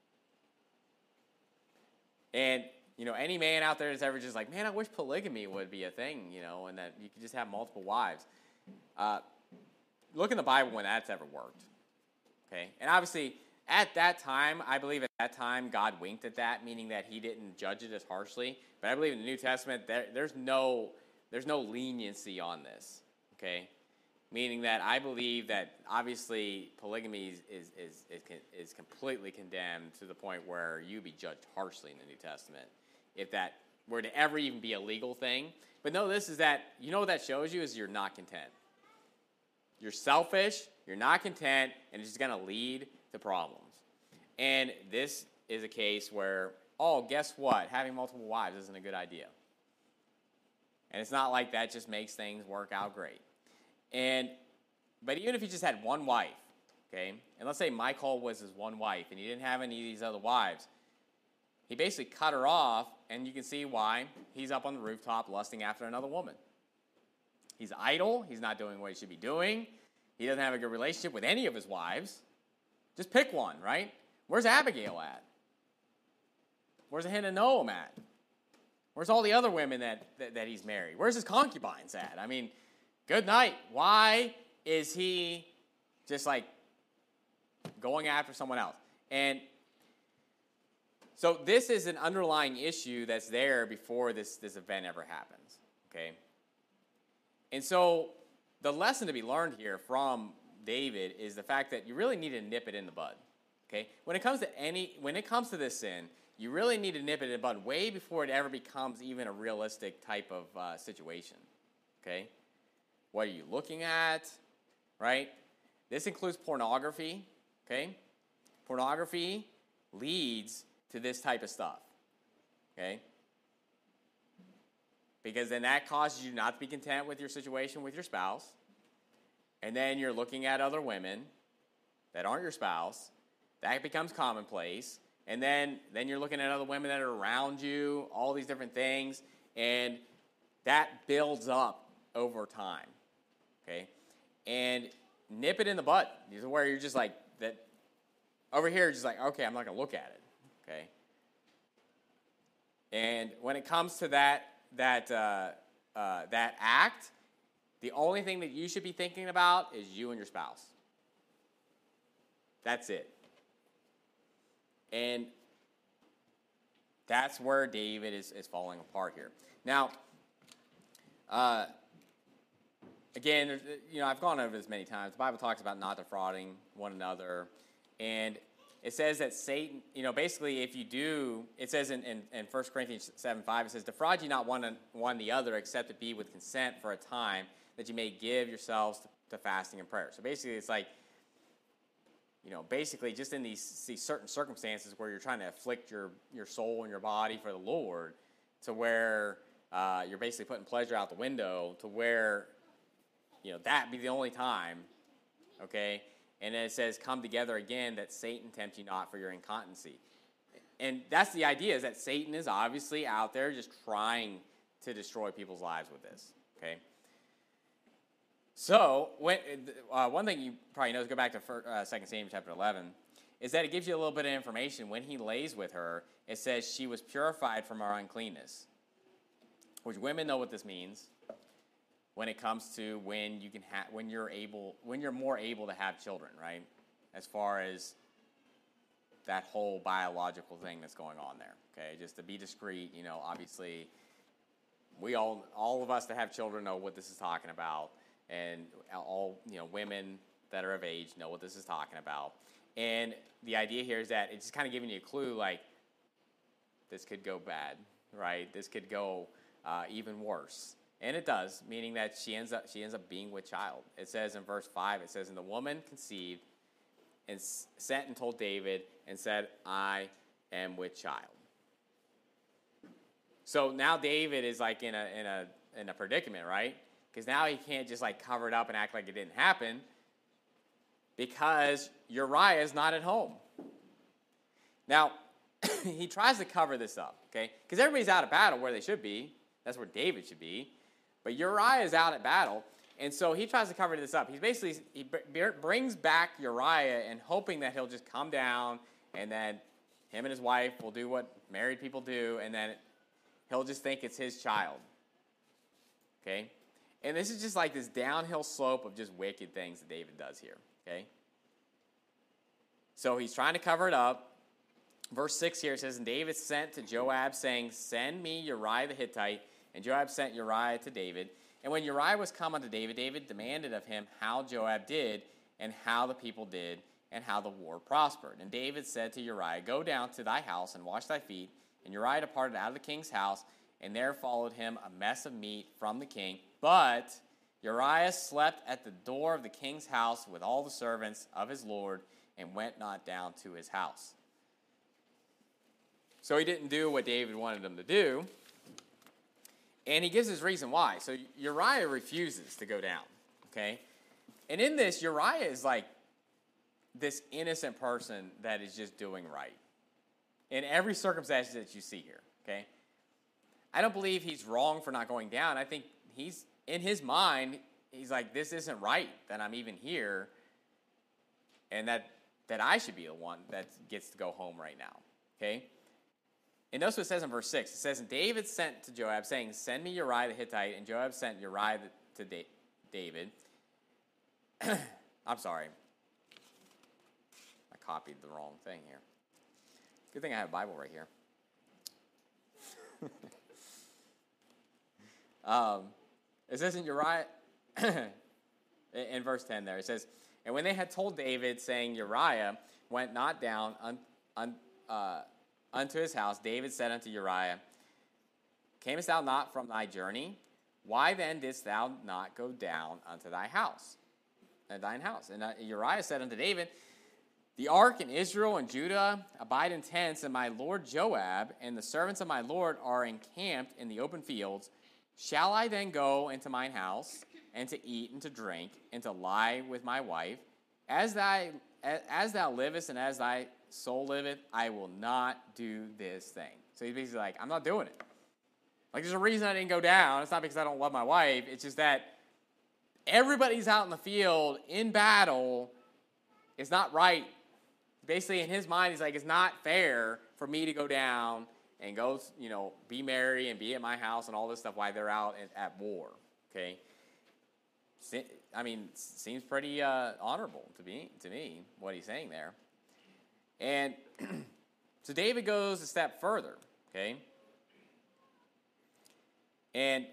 And you know, any man out there that's ever just like, man, I wish polygamy would be a thing, you know, and that you could just have multiple wives. Uh, look in the Bible when that's ever worked. Okay, and obviously at that time, I believe at that time God winked at that, meaning that He didn't judge it as harshly. But I believe in the New Testament there, there's no there's no leniency on this. Okay, meaning that I believe that obviously polygamy is is is, is, is completely condemned to the point where you be judged harshly in the New Testament if that were to ever even be a legal thing. But no, this is that, you know what that shows you is you're not content. You're selfish, you're not content, and it's just going to lead to problems. And this is a case where, oh, guess what? Having multiple wives isn't a good idea. And it's not like that just makes things work out great. And but even if he just had one wife, okay, and let's say Michal was his one wife, and he didn't have any of these other wives, he basically cut her off, and you can see why. He's up on the rooftop lusting after another woman. He's idle. He's not doing what he should be doing. He doesn't have a good relationship with any of his wives. Just pick one, right? Where's Abigail at? Where's Ahinoam at? Where's all the other women that, that, that he's married? Where's his concubines at? I mean, good night. Why is he just like going after someone else? And so this is an underlying issue that's there before this, this event ever happens, okay? And so the lesson to be learned here from David is the fact that you really need to nip it in the bud, okay? When it comes to any, when it comes to this sin, you really need to nip it in the bud way before it ever becomes even a realistic type of uh, situation, okay? What are you looking at, right? This includes pornography, okay? Pornography leads to this type of stuff, okay? Because then that causes you not to be content with your situation with your spouse, and then you're looking at other women that aren't your spouse. That becomes commonplace, and then, then you're looking at other women that are around you, all these different things, and that builds up over time, okay? And nip it in the bud. These are where you're just like, that. Over here, you're just like, okay, I'm not going to look at it. Okay, and when it comes to that that uh, uh, that act, the only thing that you should be thinking about is you and your spouse. That's it. And that's where David is, is falling apart here. Now, uh, again, you know, I've gone over this many times. The Bible talks about not defrauding one another. And it says that Satan, you know, basically if you do, it says in, in, in First Corinthians seven five, it says, defraud you not one, one the other, except it be with consent for a time, that you may give yourselves to, to fasting and prayer. So basically it's like, you know, basically just in these, these certain circumstances where you're trying to afflict your, your soul and your body for the Lord, to where uh, you're basically putting pleasure out the window, to where, you know, that be the only time, okay? And then it says, come together again, that Satan tempt you not for your incontinency. And that's the idea, is that Satan is obviously out there just trying to destroy people's lives with this, okay? So, when, uh, one thing you probably know, is go back to first, uh, Second Samuel chapter eleven, is that it gives you a little bit of information. When he lays with her, it says she was purified from her uncleanness, which women know what this means when it comes to when you can ha- when you're able, when you're more able to have children, right? As far as that whole biological thing that's going on there, okay? Just to be discreet, you know, obviously, we all, all of us that have children know what this is talking about. And all, you know, women that are of age know what this is talking about. And the idea here is that it's just kind of giving you a clue, like, this could go bad, right? This could go uh, even worse. And it does, meaning that she ends up she ends up being with child. It says in verse five, it says, and the woman conceived and sent and told David and said, I am with child. So now David is like in a in a in a predicament, right? Because now he can't just like cover it up and act like it didn't happen, because Uriah is not at home. Now, he tries to cover this up, okay? Because everybody's out of battle where they should be. That's where David should be. But Uriah is out at battle, and so he tries to cover this up. He's basically, he brings back Uriah and hoping that he'll just come down, and then him and his wife will do what married people do, and then he'll just think it's his child, okay? And this is just like this downhill slope of just wicked things that David does here, okay? So he's trying to cover it up. Verse six here says, and David sent to Joab, saying, send me Uriah the Hittite. And Joab sent Uriah to David. And when Uriah was come unto David, David demanded of him how Joab did, and how the people did, and how the war prospered. And David said to Uriah, go down to thy house and wash thy feet. And Uriah departed out of the king's house, and there followed him a mess of meat from the king. But Uriah slept at the door of the king's house with all the servants of his lord, and went not down to his house. So he didn't do what David wanted him to do. And he gives his reason why. So Uriah refuses to go down, okay? And in this, Uriah is like this innocent person that is just doing right in every circumstance that you see here, okay? I don't believe he's wrong for not going down. I think he's, in his mind, he's like, this isn't right that I'm even here, and that, that I should be the one that gets to go home right now, okay? And notice what it says in verse six. It says, and David sent to Joab, saying, send me Uriah the Hittite. And Joab sent Uriah to David. I'm sorry. I copied the wrong thing here. Good thing I have a Bible right here. um, it says in Uriah, in verse ten there, it says, and when they had told David, saying, Uriah went not down un, un, uh, unto his house, David said unto Uriah, camest thou not from thy journey? Why then didst thou not go down unto thy house, and thine house? And uh, Uriah said unto David, the ark and Israel and Judah abide in tents, and my lord Joab and the servants of my lord are encamped in the open fields. Shall I then go into mine house, and to eat and to drink, and to lie with my wife? As thy as thou livest and as thy soul liveth, I will not do this thing. So he's basically like, I'm not doing it. Like, there's a reason I didn't go down. It's not because I don't love my wife. It's just that everybody's out in the field in battle. It's not right. Basically, in his mind, he's like, it's not fair for me to go down and go, you know, be merry and be at my house and all this stuff while they're out at, at war, okay? I mean, seems pretty uh, honorable to me, to me, what he's saying there. And so David goes a step further, okay? And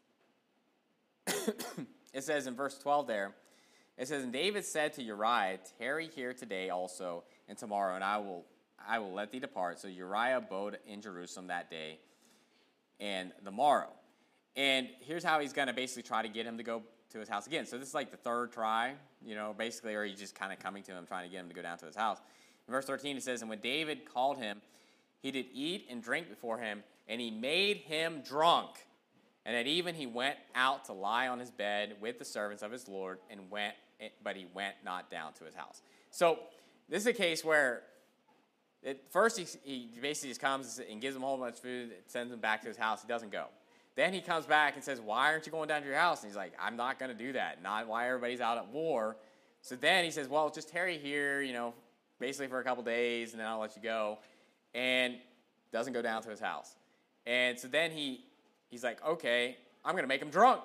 it says in verse twelve there, it says, and David said to Uriah, tarry here today also and tomorrow, and I will I will let thee depart. So Uriah abode in Jerusalem that day and the morrow. And here's how he's going to basically try to get him to go to his house again. So this is like the third try, you know, basically, or he's just kind of coming to him, trying to get him to go down to his house. In verse thirteen, it says, and when David called him, he did eat and drink before him, and he made him drunk. And at even he went out to lie on his bed with the servants of his Lord, and went, but he went not down to his house. So this is a case where at first he, he basically just comes and gives him a whole bunch of food, sends him back to his house. He doesn't go. Then he comes back and says, why aren't you going down to your house? And he's like, I'm not going to do that. Not why everybody's out at war. So then he says, well, just tarry here, you know, basically for a couple days, and then I'll let you go. And doesn't go down to his house. And so then he he's like, okay, I'm going to make him drunk.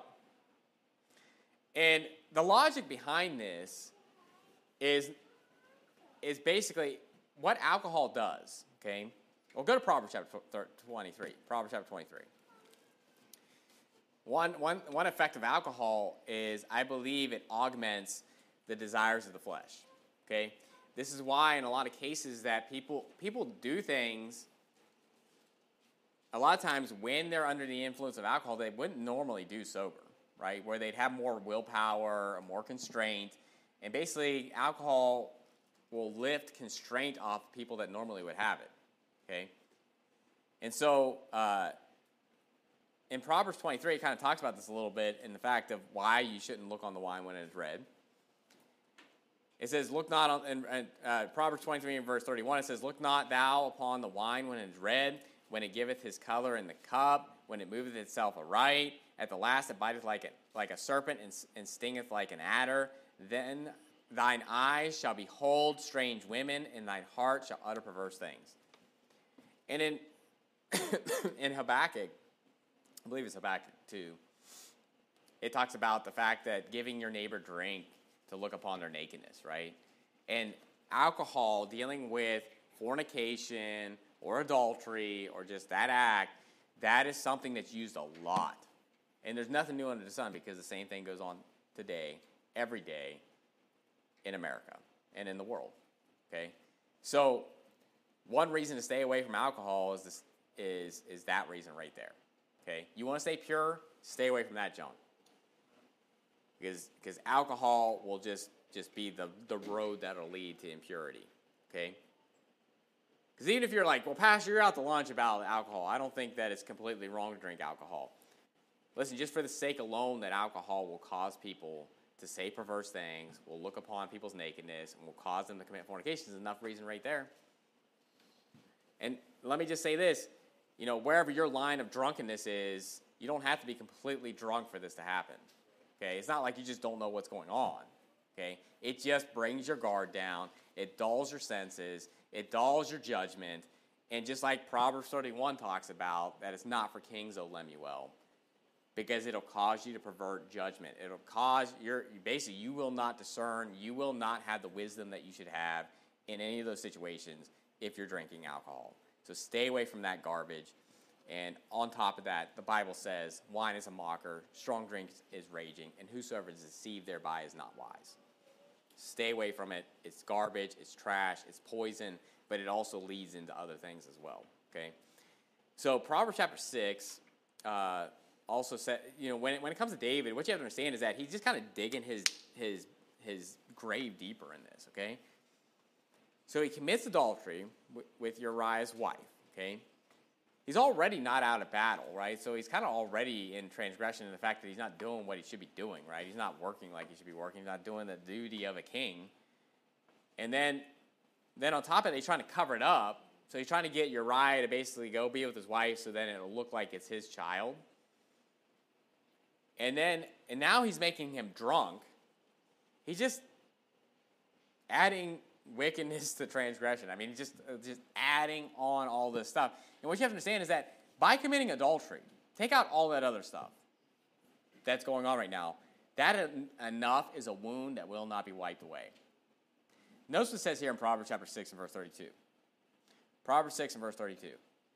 And the logic behind this is, is basically what alcohol does, okay? Well, go to Proverbs chapter twenty-three. Proverbs chapter twenty-three. One, one, one effect of alcohol is, I believe, it augments the desires of the flesh, okay? This is why in a lot of cases that people people do things, a lot of times when they're under the influence of alcohol, they wouldn't normally do sober, right? Where they'd have more willpower, or more constraint, and basically alcohol will lift constraint off people that normally would have it, okay? And so uh, in Proverbs twenty-three, it kind of talks about this a little bit in the fact of why you shouldn't look on the wine when it is red. It says, look not on, in uh, Proverbs twenty-three and verse thirty-one, it says, look not thou upon the wine when it is red, when it giveth his color in the cup, when it moveth itself aright. At the last it biteth like a, like a serpent and, and stingeth like an adder. Then thine eyes shall behold strange women, and thine heart shall utter perverse things. And in, in Habakkuk, I believe it's Habakkuk two, it talks about the fact that giving your neighbor drink to look upon their nakedness, right? And alcohol, dealing with fornication or adultery or just that act, that is something that's used a lot. And there's nothing new under the sun because the same thing goes on today, every day in America and in the world, okay? So one reason to stay away from alcohol is this, is, is that reason right there, okay? You want to stay pure, stay away from that junk. Because because alcohol will just, just be the, the road that will lead to impurity, okay? Because even if you're like, well, Pastor, you're out to lunch about alcohol, I don't think that it's completely wrong to drink alcohol. Listen, just for the sake alone that alcohol will cause people to say perverse things, will look upon people's nakedness, and will cause them to commit fornication is enough reason right there. And let me just say this, you know, wherever your line of drunkenness is, you don't have to be completely drunk for this to happen. Okay, it's not like you just don't know what's going on, okay? It just brings your guard down. It dulls your senses. It dulls your judgment. And just like Proverbs thirty-one talks about, that it's not for kings, O Lemuel, because it'll cause you to pervert judgment. It'll cause your, basically, you will not discern, you will not have the wisdom that you should have in any of those situations if you're drinking alcohol. So stay away from that garbage. And on top of that, the Bible says, wine is a mocker, strong drink is raging, and whosoever is deceived thereby is not wise. Stay away from it. It's garbage, it's trash, it's poison, but it also leads into other things as well, okay? So Proverbs chapter six uh, also said, you know, when it, when it comes to David, what you have to understand is that he's just kind of digging his, his, his grave deeper in this, okay? So he commits adultery w- with Uriah's wife, okay? He's already not out of battle, right? So he's kind of already in transgression in the fact that he's not doing what he should be doing, right? He's not working like he should be working. He's not doing the duty of a king. And then, then on top of it, he's trying to cover it up. So he's trying to get Uriah to basically go be with his wife so then it'll look like it's his child. And then, and now he's making him drunk. He's just adding wickedness to transgression. I mean, just, just adding on all this stuff. And what you have to understand is that by committing adultery, take out all that other stuff that's going on right now, that en- enough is a wound that will not be wiped away. Notice what it says here in Proverbs chapter six and verse thirty-two. Proverbs six and verse thirty-two.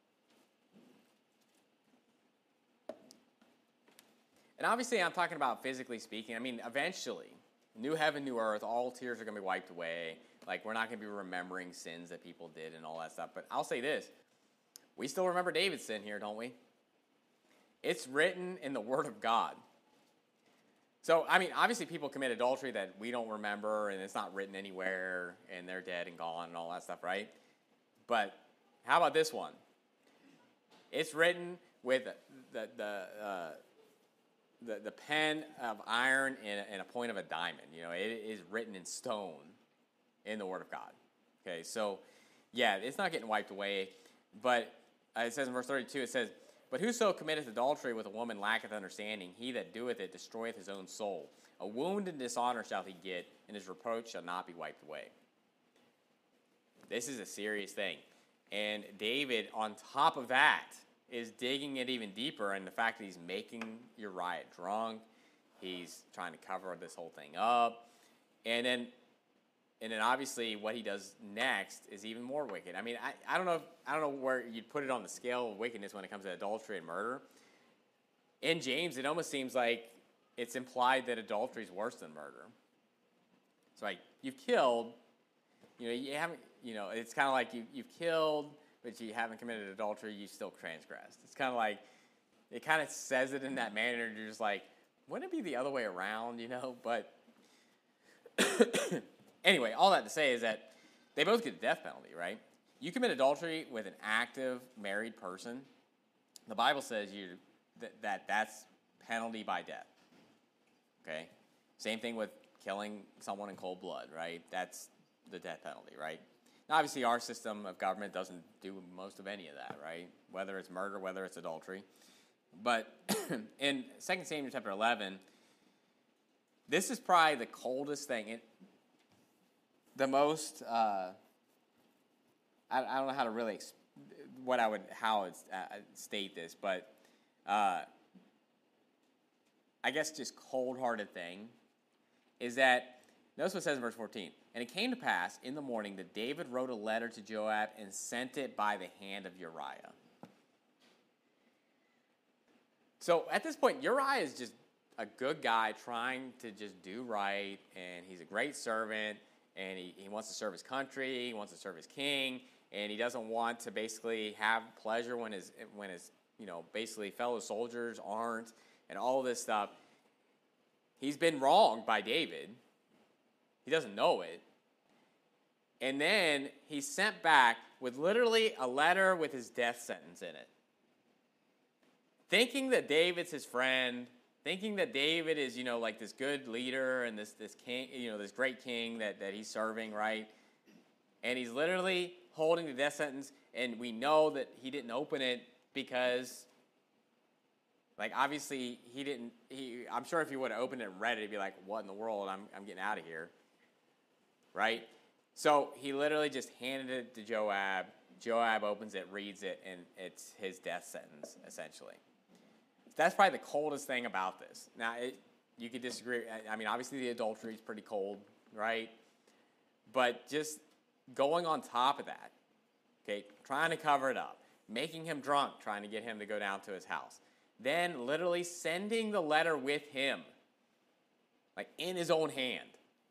And obviously I'm talking about physically speaking. I mean, eventually, new heaven, new earth, all tears are going to be wiped away. Like, we're not going to be remembering sins that people did and all that stuff. But I'll say this. We still remember David's sin here, don't we? It's written in the Word of God. So, I mean, obviously people commit adultery that we don't remember, and it's not written anywhere, and they're dead and gone and all that stuff, right? But how about this one? It's written with the the uh, the, the pen of iron and a, and a point of a diamond. You know, it is written in stone in the Word of God. Okay, so, yeah, it's not getting wiped away. But uh, it says in verse thirty-two, it says, "But whoso committeth adultery with a woman lacketh understanding. He that doeth it destroyeth his own soul. A wound and dishonor shall he get, and his reproach shall not be wiped away." This is a serious thing. And David, on top of that, is digging it even deeper in the fact that he's making Uriah drunk. He's trying to cover this whole thing up. And then and then obviously what he does next is even more wicked. I mean, I, I don't know if, I don't know where you'd put it on the scale of wickedness when it comes to adultery and murder. In James, it almost seems like it's implied that adultery is worse than murder. It's like, you've killed, you know, you haven't, you know, it's kind of like you, you've killed, but you haven't committed adultery, you still transgressed. It's kind of like, it kind of says it in that manner, and you're just like, wouldn't it be the other way around, you know? But anyway, all that to say is that they both get the death penalty, right? You commit adultery with an active married person, the Bible says you that, that that's penalty by death, okay? Same thing with killing someone in cold blood, right? That's the death penalty, right? Now, obviously, our system of government doesn't do most of any of that, right? Whether it's murder, whether it's adultery. But in Second Samuel chapter eleven, this is probably the coldest thing. It, the most, uh, I, I don't know how to really, exp- what I would, how I'd uh, state this, but uh, I guess just cold-hearted thing is that, notice what it says in verse fourteen. "And it came to pass in the morning that David wrote a letter to Joab and sent it by the hand of Uriah." So at this point, Uriah is just a good guy trying to just do right, and he's a great servant, and he, he wants to serve his country, he wants to serve his king, and he doesn't want to basically have pleasure when his, when his you know, basically fellow soldiers aren't, and all this stuff. He's been wronged by David. He doesn't know it. And then he's sent back with literally a letter with his death sentence in it. Thinking that David's his friend, thinking that David is, you know, like this good leader and this this king, you know, this great king that, that he's serving, right? And he's literally holding the death sentence, and we know that he didn't open it because, like, obviously he didn't, he, I'm sure if he would have opened it and read it, he'd be like, what in the world? I'm I'm getting out of here. Right? So he literally just handed it to Joab. Joab opens it, reads it, and it's his death sentence, essentially. That's probably the coldest thing about this. Now, it, you could disagree. I mean, obviously the adultery is pretty cold, right? But just going on top of that, okay, trying to cover it up, making him drunk, trying to get him to go down to his house, then literally sending the letter with him, like in his own hand.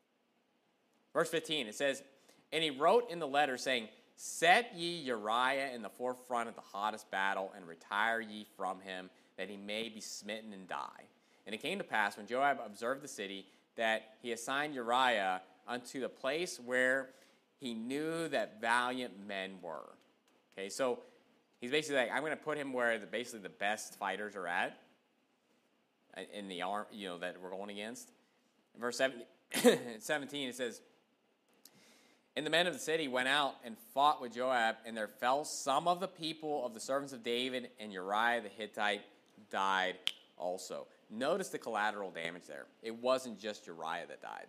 Verse fifteen, it says, "And he wrote in the letter, saying, Set ye Uriah in the forefront of the hottest battle, and retire ye from him, that he may be smitten and die. And it came to pass, when Joab observed the city, that he assigned Uriah unto the place where he knew that valiant men were." Okay, so he's basically like, I'm going to put him where the, basically the best fighters are at in the arm, you know, that we're going against. In verse seventeen, it says, "And the men of the city went out and fought with Joab, and there fell some of the people of the servants of David, and Uriah the Hittite died also." Notice the collateral damage there. It wasn't just Uriah that died.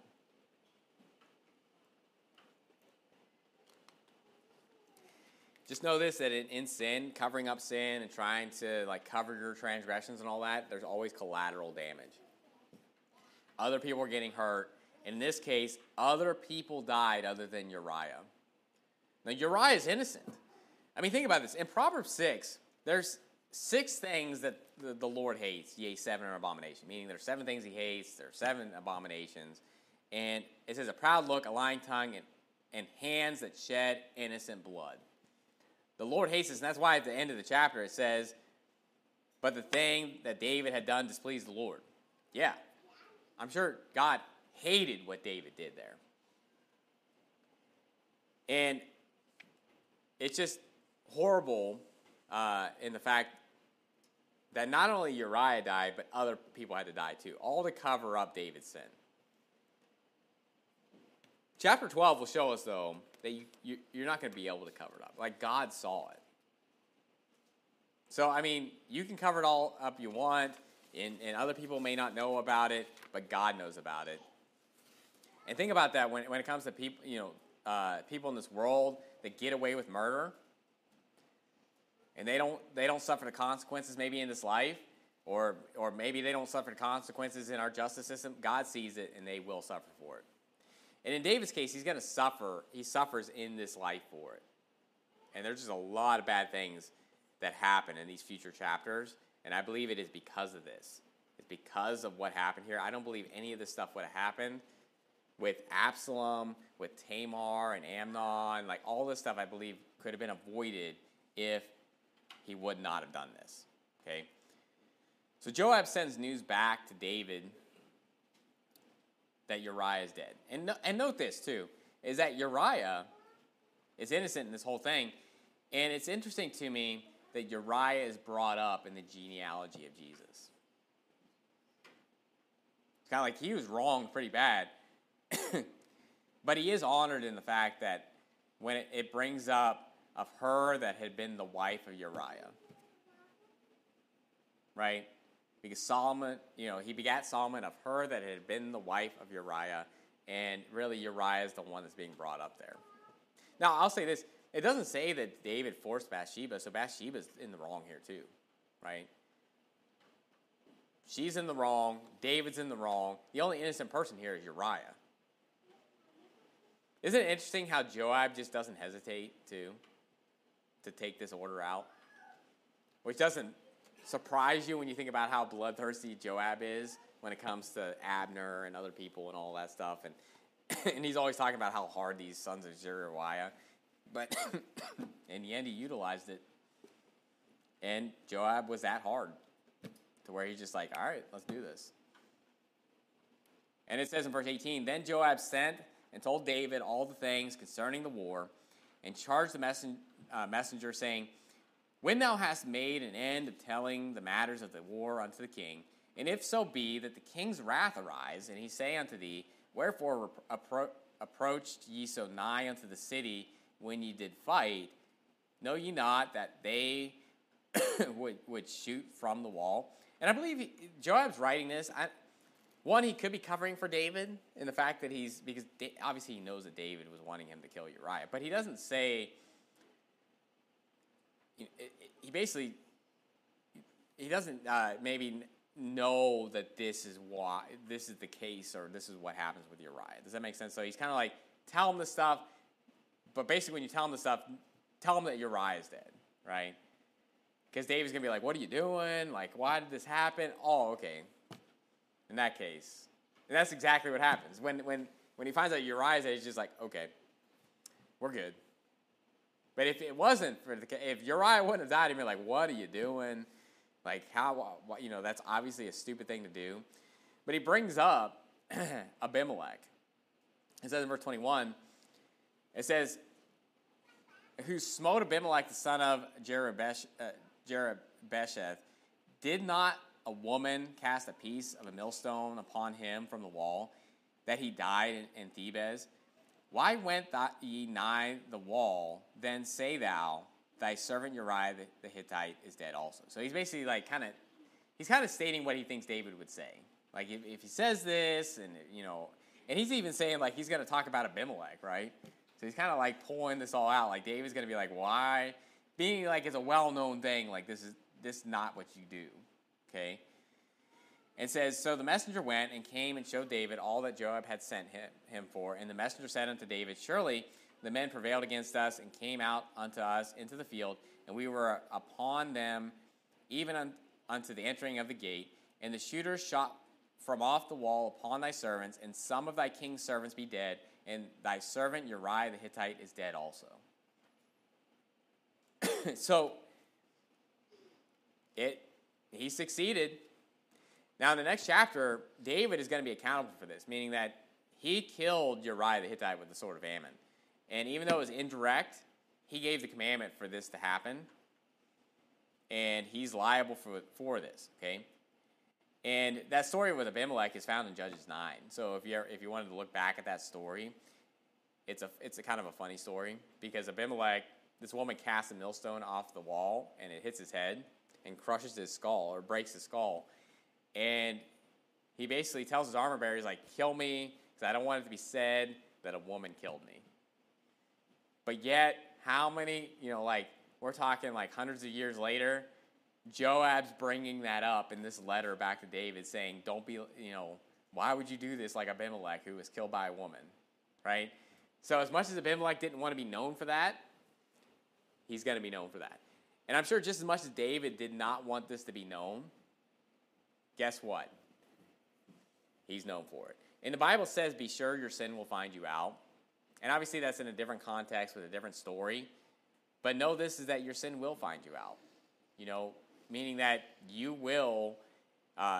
Just know this, that in, in sin, covering up sin and trying to like cover your transgressions and all that, there's always collateral damage. Other people were getting hurt. In this case, other people died other than Uriah. Now, Uriah is innocent. I mean, think about this. In Proverbs six, there's six things that the, the Lord hates, yea, seven are abomination. Meaning there's seven things he hates, there are seven abominations. And it says a proud look, a lying tongue, and, and hands that shed innocent blood. The Lord hates this, and that's why at the end of the chapter it says, but the thing that David had done displeased the Lord. Yeah, I'm sure God hated what David did there. And it's just horrible uh, in the fact that not only Uriah died, but other people had to die too, all to cover up David's sin. Chapter twelve will show us, though, that you, you, you're not going to be able to cover it up. Like, God saw it. So, I mean, you can cover it all up you want, and, and other people may not know about it, but God knows about it. And think about that when, when it comes to people, you know, uh, people in this world that get away with murder, and they don't they don't suffer the consequences maybe in this life, or or maybe they don't suffer the consequences in our justice system. God sees it, and they will suffer for it. And in David's case, he's going to suffer. He suffers in this life for it. And there's just a lot of bad things that happen in these future chapters, and I believe it is because of this. It's because of what happened here. I don't believe any of this stuff would have happened with Absalom, with Tamar and Amnon. Like, all this stuff I believe could have been avoided if he would not have done this. Okay? So Joab sends news back to David that Uriah is dead. And, no, and note this, too, is that Uriah is innocent in this whole thing. And it's interesting to me that Uriah is brought up in the genealogy of Jesus. It's kind of like he was wronged pretty bad. But he is honored in the fact that when it, it brings up of her that had been the wife of Uriah. Right? Because Solomon, you know, he begat Solomon of her that had been the wife of Uriah, and really Uriah is the one that's being brought up there. Now, I'll say this. It doesn't say that David forced Bathsheba, so Bathsheba's in the wrong here too, right? She's in the wrong. David's in the wrong. The only innocent person here is Uriah. Isn't it interesting how Joab just doesn't hesitate to, to take this order out? Which doesn't surprise you when you think about how bloodthirsty Joab is when it comes to Abner and other people and all that stuff. And and he's always talking about how hard these sons of Zeruiah. But in the end, he utilized it. And Joab was that hard to where he's just like, all right, let's do this. And it says in verse eighteen, then Joab sent and told David all the things concerning the war, and charged the messen- uh, messenger, saying, when thou hast made an end of telling the matters of the war unto the king, and if so be that the king's wrath arise, and he say unto thee, wherefore appro- approached ye so nigh unto the city when ye did fight, know ye not that they would, would shoot from the wall? And I believe he, Joab's writing this. I, one, he could be covering for David in the fact that he's, because obviously he knows that David was wanting him to kill Uriah, but he doesn't say, he basically, he doesn't uh, maybe know that this is why, this is the case, or this is what happens with Uriah. Does that make sense? So he's kind of like, tell him this stuff, but basically when you tell him this stuff, tell him that Uriah is dead, right? Because David's going to be like, what are you doing? Like, why did this happen? Oh, okay. In that case. And that's exactly what happens. When when when he finds out Uriah's dead, he's just like, okay, we're good. But if it wasn't for the, if Uriah wouldn't have died, he'd be like, what are you doing? Like, how, what, you know, that's obviously a stupid thing to do. But he brings up Abimelech. It says in verse twenty-one, it says, who smote Abimelech the son of Jerubbesheth, uh, Jerubbesheth, did not a woman cast a piece of a millstone upon him from the wall, that he died in, in Thebez? Why went that ye nigh the wall? Then say thou, thy servant Uriah the, the Hittite is dead also. So he's basically like kind of, he's kind of stating what he thinks David would say. Like if, if he says this, and you know, and he's even saying like he's going to talk about Abimelech, right? So he's kind of like pulling this all out. Like David's going to be like, why? Being like it's a well-known thing. Like this is this is not what you do, okay? And says, so the messenger went and came and showed David all that Joab had sent him, him for. And the messenger said unto David, surely the men prevailed against us and came out unto us into the field, and we were upon them even un, unto the entering of the gate. And the shooters shot from off the wall upon thy servants, and some of thy king's servants be dead, and thy servant Uriah the Hittite is dead also. So, it he succeeded. Now, in the next chapter, David is going to be accountable for this, meaning that he killed Uriah the Hittite with the sword of Ammon. And even though it was indirect, he gave the commandment for this to happen, and he's liable for, for this, okay? And that story with Abimelech is found in Judges nine. So if you if you wanted to look back at that story, it's a it's a kind of a funny story, because Abimelech, this woman casts a millstone off the wall, and it hits his head and crushes his skull, or breaks his skull. And he basically tells his armor bearer, he's like, kill me, because I don't want it to be said that a woman killed me. But yet, how many, you know, like, we're talking like hundreds of years later, Joab's bringing that up in this letter back to David, saying, don't be, you know, why would you do this like Abimelech, who was killed by a woman, right? So as much as Abimelech didn't want to be known for that, he's going to be known for that. And I'm sure just as much as David did not want this to be known, guess what? He's known for it. And the Bible says, be sure your sin will find you out. And obviously that's in a different context with a different story. But know this is that your sin will find you out. You know, meaning that you will uh,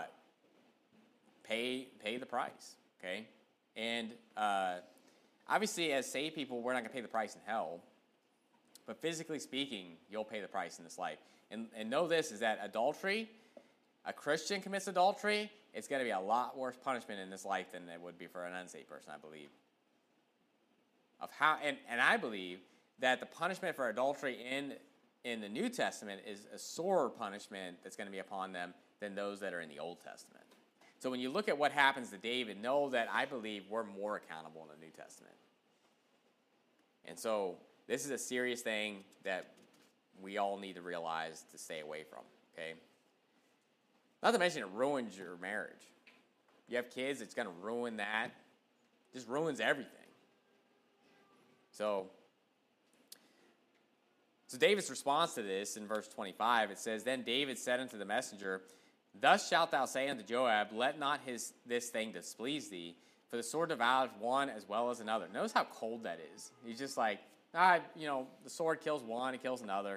pay pay the price, okay? And uh, obviously as saved people, we're not going to pay the price in hell. But physically speaking, you'll pay the price in this life. And, and know this is that adultery, a Christian commits adultery, it's going to be a lot worse punishment in this life than it would be for an unsaved person, I believe. Of how, and, and I believe that the punishment for adultery in in the New Testament is a sorer punishment that's going to be upon them than those that are in the Old Testament. So when you look at what happens to David, know that I believe we're more accountable in the New Testament. And so this is a serious thing that we all need to realize to stay away from, okay? Not to mention it ruins your marriage. You have kids, it's going to ruin that. It just ruins everything. So, so David's response to this in verse twenty-five, it says, then David said unto the messenger, thus shalt thou say unto Joab, let not his this thing displease thee, for the sword devours one as well as another. Notice how cold that is. He's just like, ah, you know, the sword kills one, it kills another.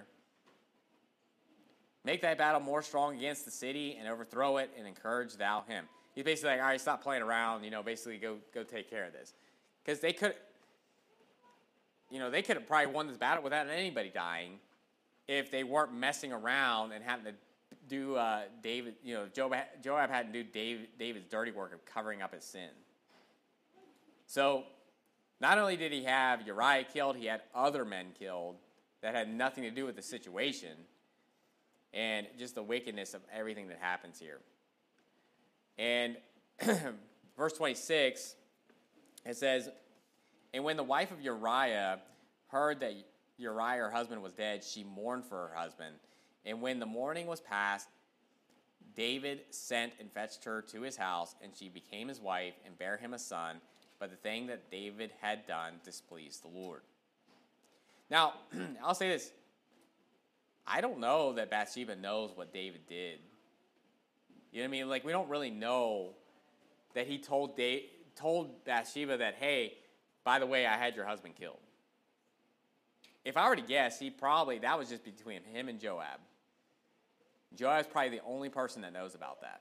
Make thy battle more strong against the city, and overthrow it, and encourage thou him. He's basically like, all right, stop playing around, you know, basically go go take care of this. Because they could, you know, they could have probably won this battle without anybody dying if they weren't messing around and having to do uh, David, you know, Joab, Joab had to do David, David's dirty work of covering up his sin. So, not only did he have Uriah killed, he had other men killed that had nothing to do with the situation. And just the wickedness of everything that happens here. And verse twenty-six, it says, and when the wife of Uriah heard that Uriah, her husband, was dead, she mourned for her husband. And when the mourning was past, David sent and fetched her to his house, and she became his wife and bare him a son. But the thing that David had done displeased the Lord. Now, I'll say this. I don't know that Bathsheba knows what David did. You know what I mean? Like, we don't really know that he told Dave, told Bathsheba that, hey, by the way, I had your husband killed. If I were to guess, he probably, that was just between him and Joab. Joab's probably the only person that knows about that.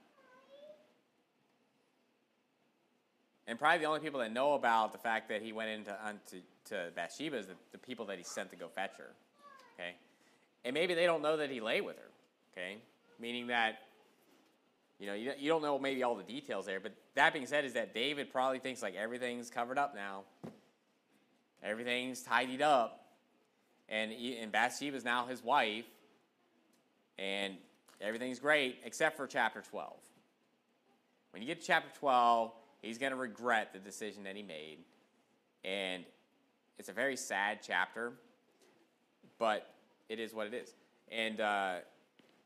And probably the only people that know about the fact that he went into unto, to Bathsheba is the, the people that he sent to go fetch her. Okay? And maybe they don't know that he lay with her, okay? Meaning that, you know, you, you don't know maybe all the details there. But that being said is that David probably thinks like everything's covered up now. Everything's tidied up. And, he, and Bathsheba's now his wife. And everything's great except for chapter twelve. When you get to chapter twelve, he's going to regret the decision that he made. And it's a very sad chapter. But it is what it is. And uh,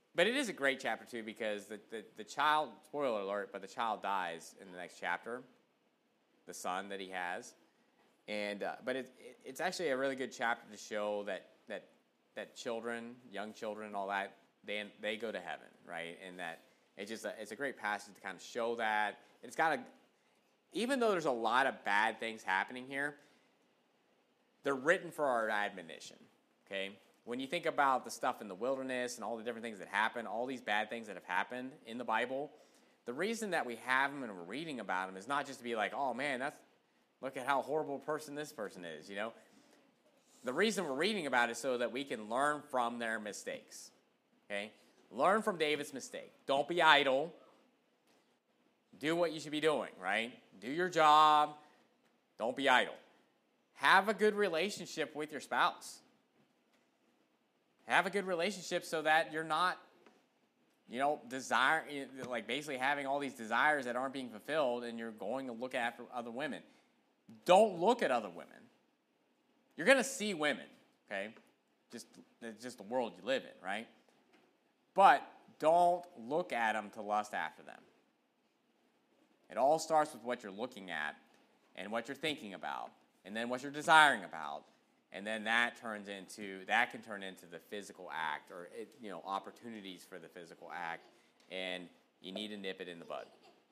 but it is a great chapter, too, because the, the, the child, spoiler alert, but the child dies in the next chapter, the son that he has. And uh, But it, it, it's actually a really good chapter to show that, that, that children, young children and all that, they, they go to heaven, right? And that it's just a, it's a great passage to kind of show that. It's got a, even though there's a lot of bad things happening here, they're written for our admonition, okay? When you think about the stuff in the wilderness and all the different things that happen, all these bad things that have happened in the Bible, the reason that we have them and we're reading about them is not just to be like, oh, man, that's look at how horrible a person this person is, you know? The reason we're reading about it is so that we can learn from their mistakes, okay? Learn from David's mistake. Don't be idle. Do what you should be doing, right? Do your job. Don't be idle. Have a good relationship with your spouse. Have a good relationship so that you're not, you know, desire, like basically having all these desires that aren't being fulfilled and you're going to look after other women. Don't look at other women. You're going to see women, okay? Just, it's just the world you live in, right? But don't look at them to lust after them. It all starts with what you're looking at and what you're thinking about. And then what you're desiring about, and then that turns into that can turn into the physical act, or it, you know, opportunities for the physical act, and you need to nip it in the bud.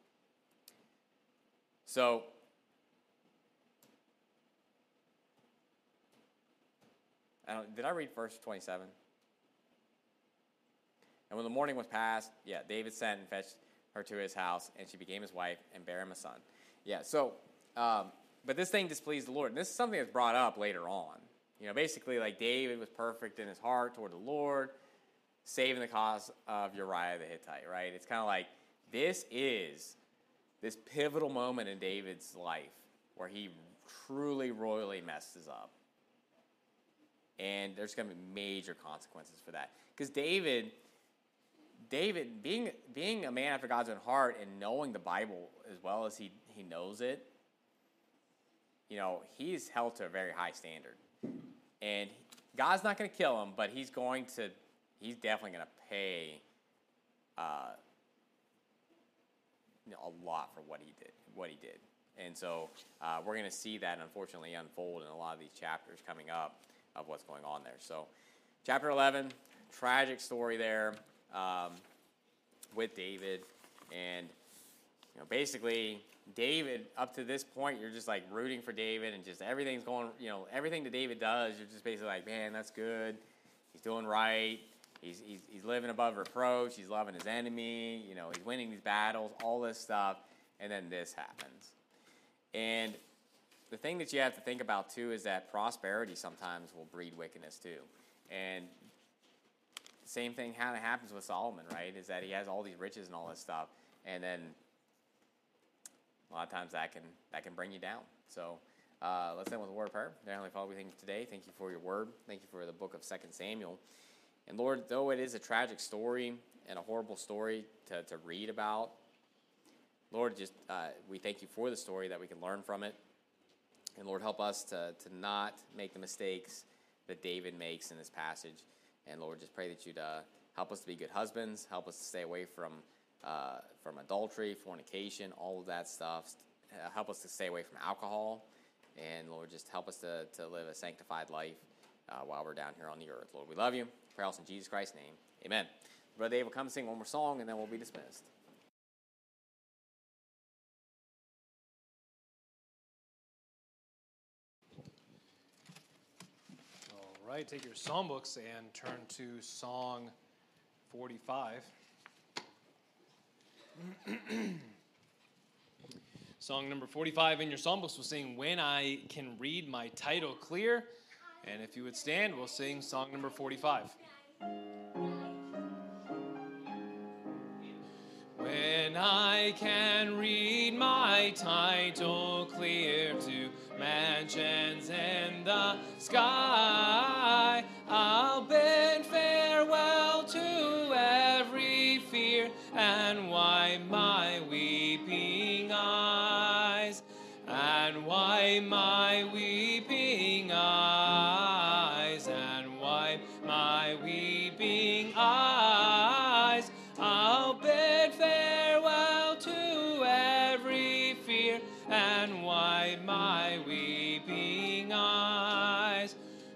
So, I don't, did I read verse twenty-seven? And when the morning was past, yeah, David sent and fetched her to his house, and she became his wife and bare him a son. Yeah, so. Um, But this thing displeased the Lord. And this is something that's brought up later on. You know, basically, like David was perfect in his heart toward the Lord, saving the cause of Uriah the Hittite, right? It's kind of like this is this pivotal moment in David's life where he truly royally messes up. And there's going to be major consequences for that. Because David, David, being being a man after God's own heart and knowing the Bible as well as he, he knows it, you know, he's held to a very high standard. And God's not going to kill him, but he's going to, he's definitely going to pay uh, you know, a lot for what he did, what he did. And so uh, we're going to see that, unfortunately, unfold in a lot of these chapters coming up of what's going on there. So chapter eleven, tragic story there um, with David. And, you know, basically, David, up to this point, you're just like rooting for David and just everything's going, you know, everything that David does, you're just basically like, man, that's good. He's doing right. He's, he's, he's living above reproach. He's loving his enemy. You know, he's winning these battles, all this stuff. And then this happens. And the thing that you have to think about, too, is that prosperity sometimes will breed wickedness, too. And the same thing kind of happens with Solomon, right, is that he has all these riches and all this stuff. And then a lot of times that can that can bring you down. So uh, let's end with a word of prayer. Dear Heavenly Father, we thank you for today. Thank you for your word. Thank you for the book of Second Samuel. And Lord, though it is a tragic story and a horrible story to, to read about, Lord, just uh, we thank you for the story that we can learn from it. And Lord, help us to, to not make the mistakes that David makes in this passage. And Lord, just pray that you'd uh, help us to be good husbands, help us to stay away from Uh, from adultery, fornication, all of that stuff. Uh, help us to stay away from alcohol. And, Lord, just help us to, to live a sanctified life uh, while we're down here on the earth. Lord, we love you. Pray also in Jesus Christ's name. Amen. Brother Dave will come sing one more song, and then we'll be dismissed. All right, take your songbooks and turn to Song forty-five. Song number forty-five in your songbooks, we'll sing When I Can Read My Title Clear. And if you would stand, we'll sing song number forty-five. When I can read my title clear to mansions in the sky, I'll bid farewell to every fear and wipe my weeping eyes, and wipe my weeping eyes, and wipe my weeping eyes.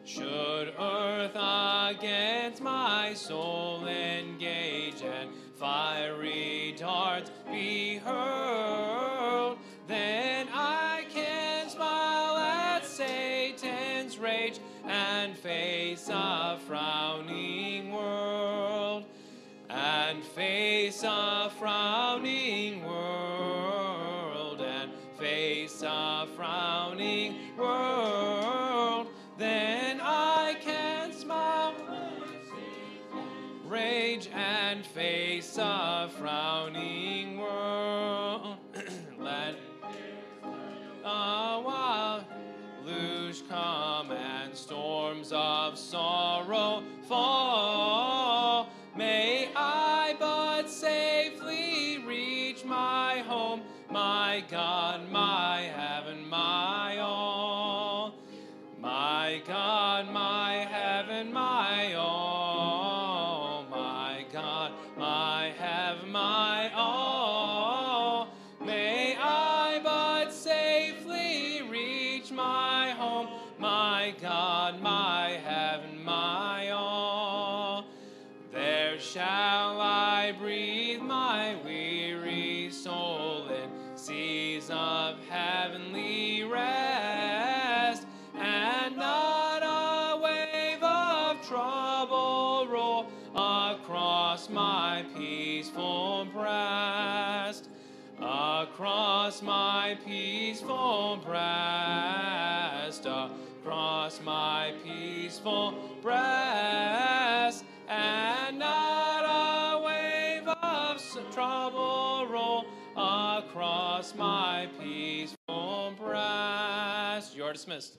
Should earth against my soul engage and fiery darts be hurled, then I can smile at Satan's rage and face a frowning world, and face a frowning world, and face a frowning world. Then I can smile, rage, and face a frowning world. Let a wild deluge come and storms of sorrow fall. May I but safely reach my home, my God, my heaven, my all. My God, my heaven, my all. My God, my heaven, my all. May I but safely reach my home, my God, my heaven, my all. There shall I breathe my weary soul in seas of heavenly rest, and not a wave of trouble roll across my peaceful breast, across my peaceful breast, across my peaceful breast, and not a wave of trouble roll across my peaceful breast. You are dismissed.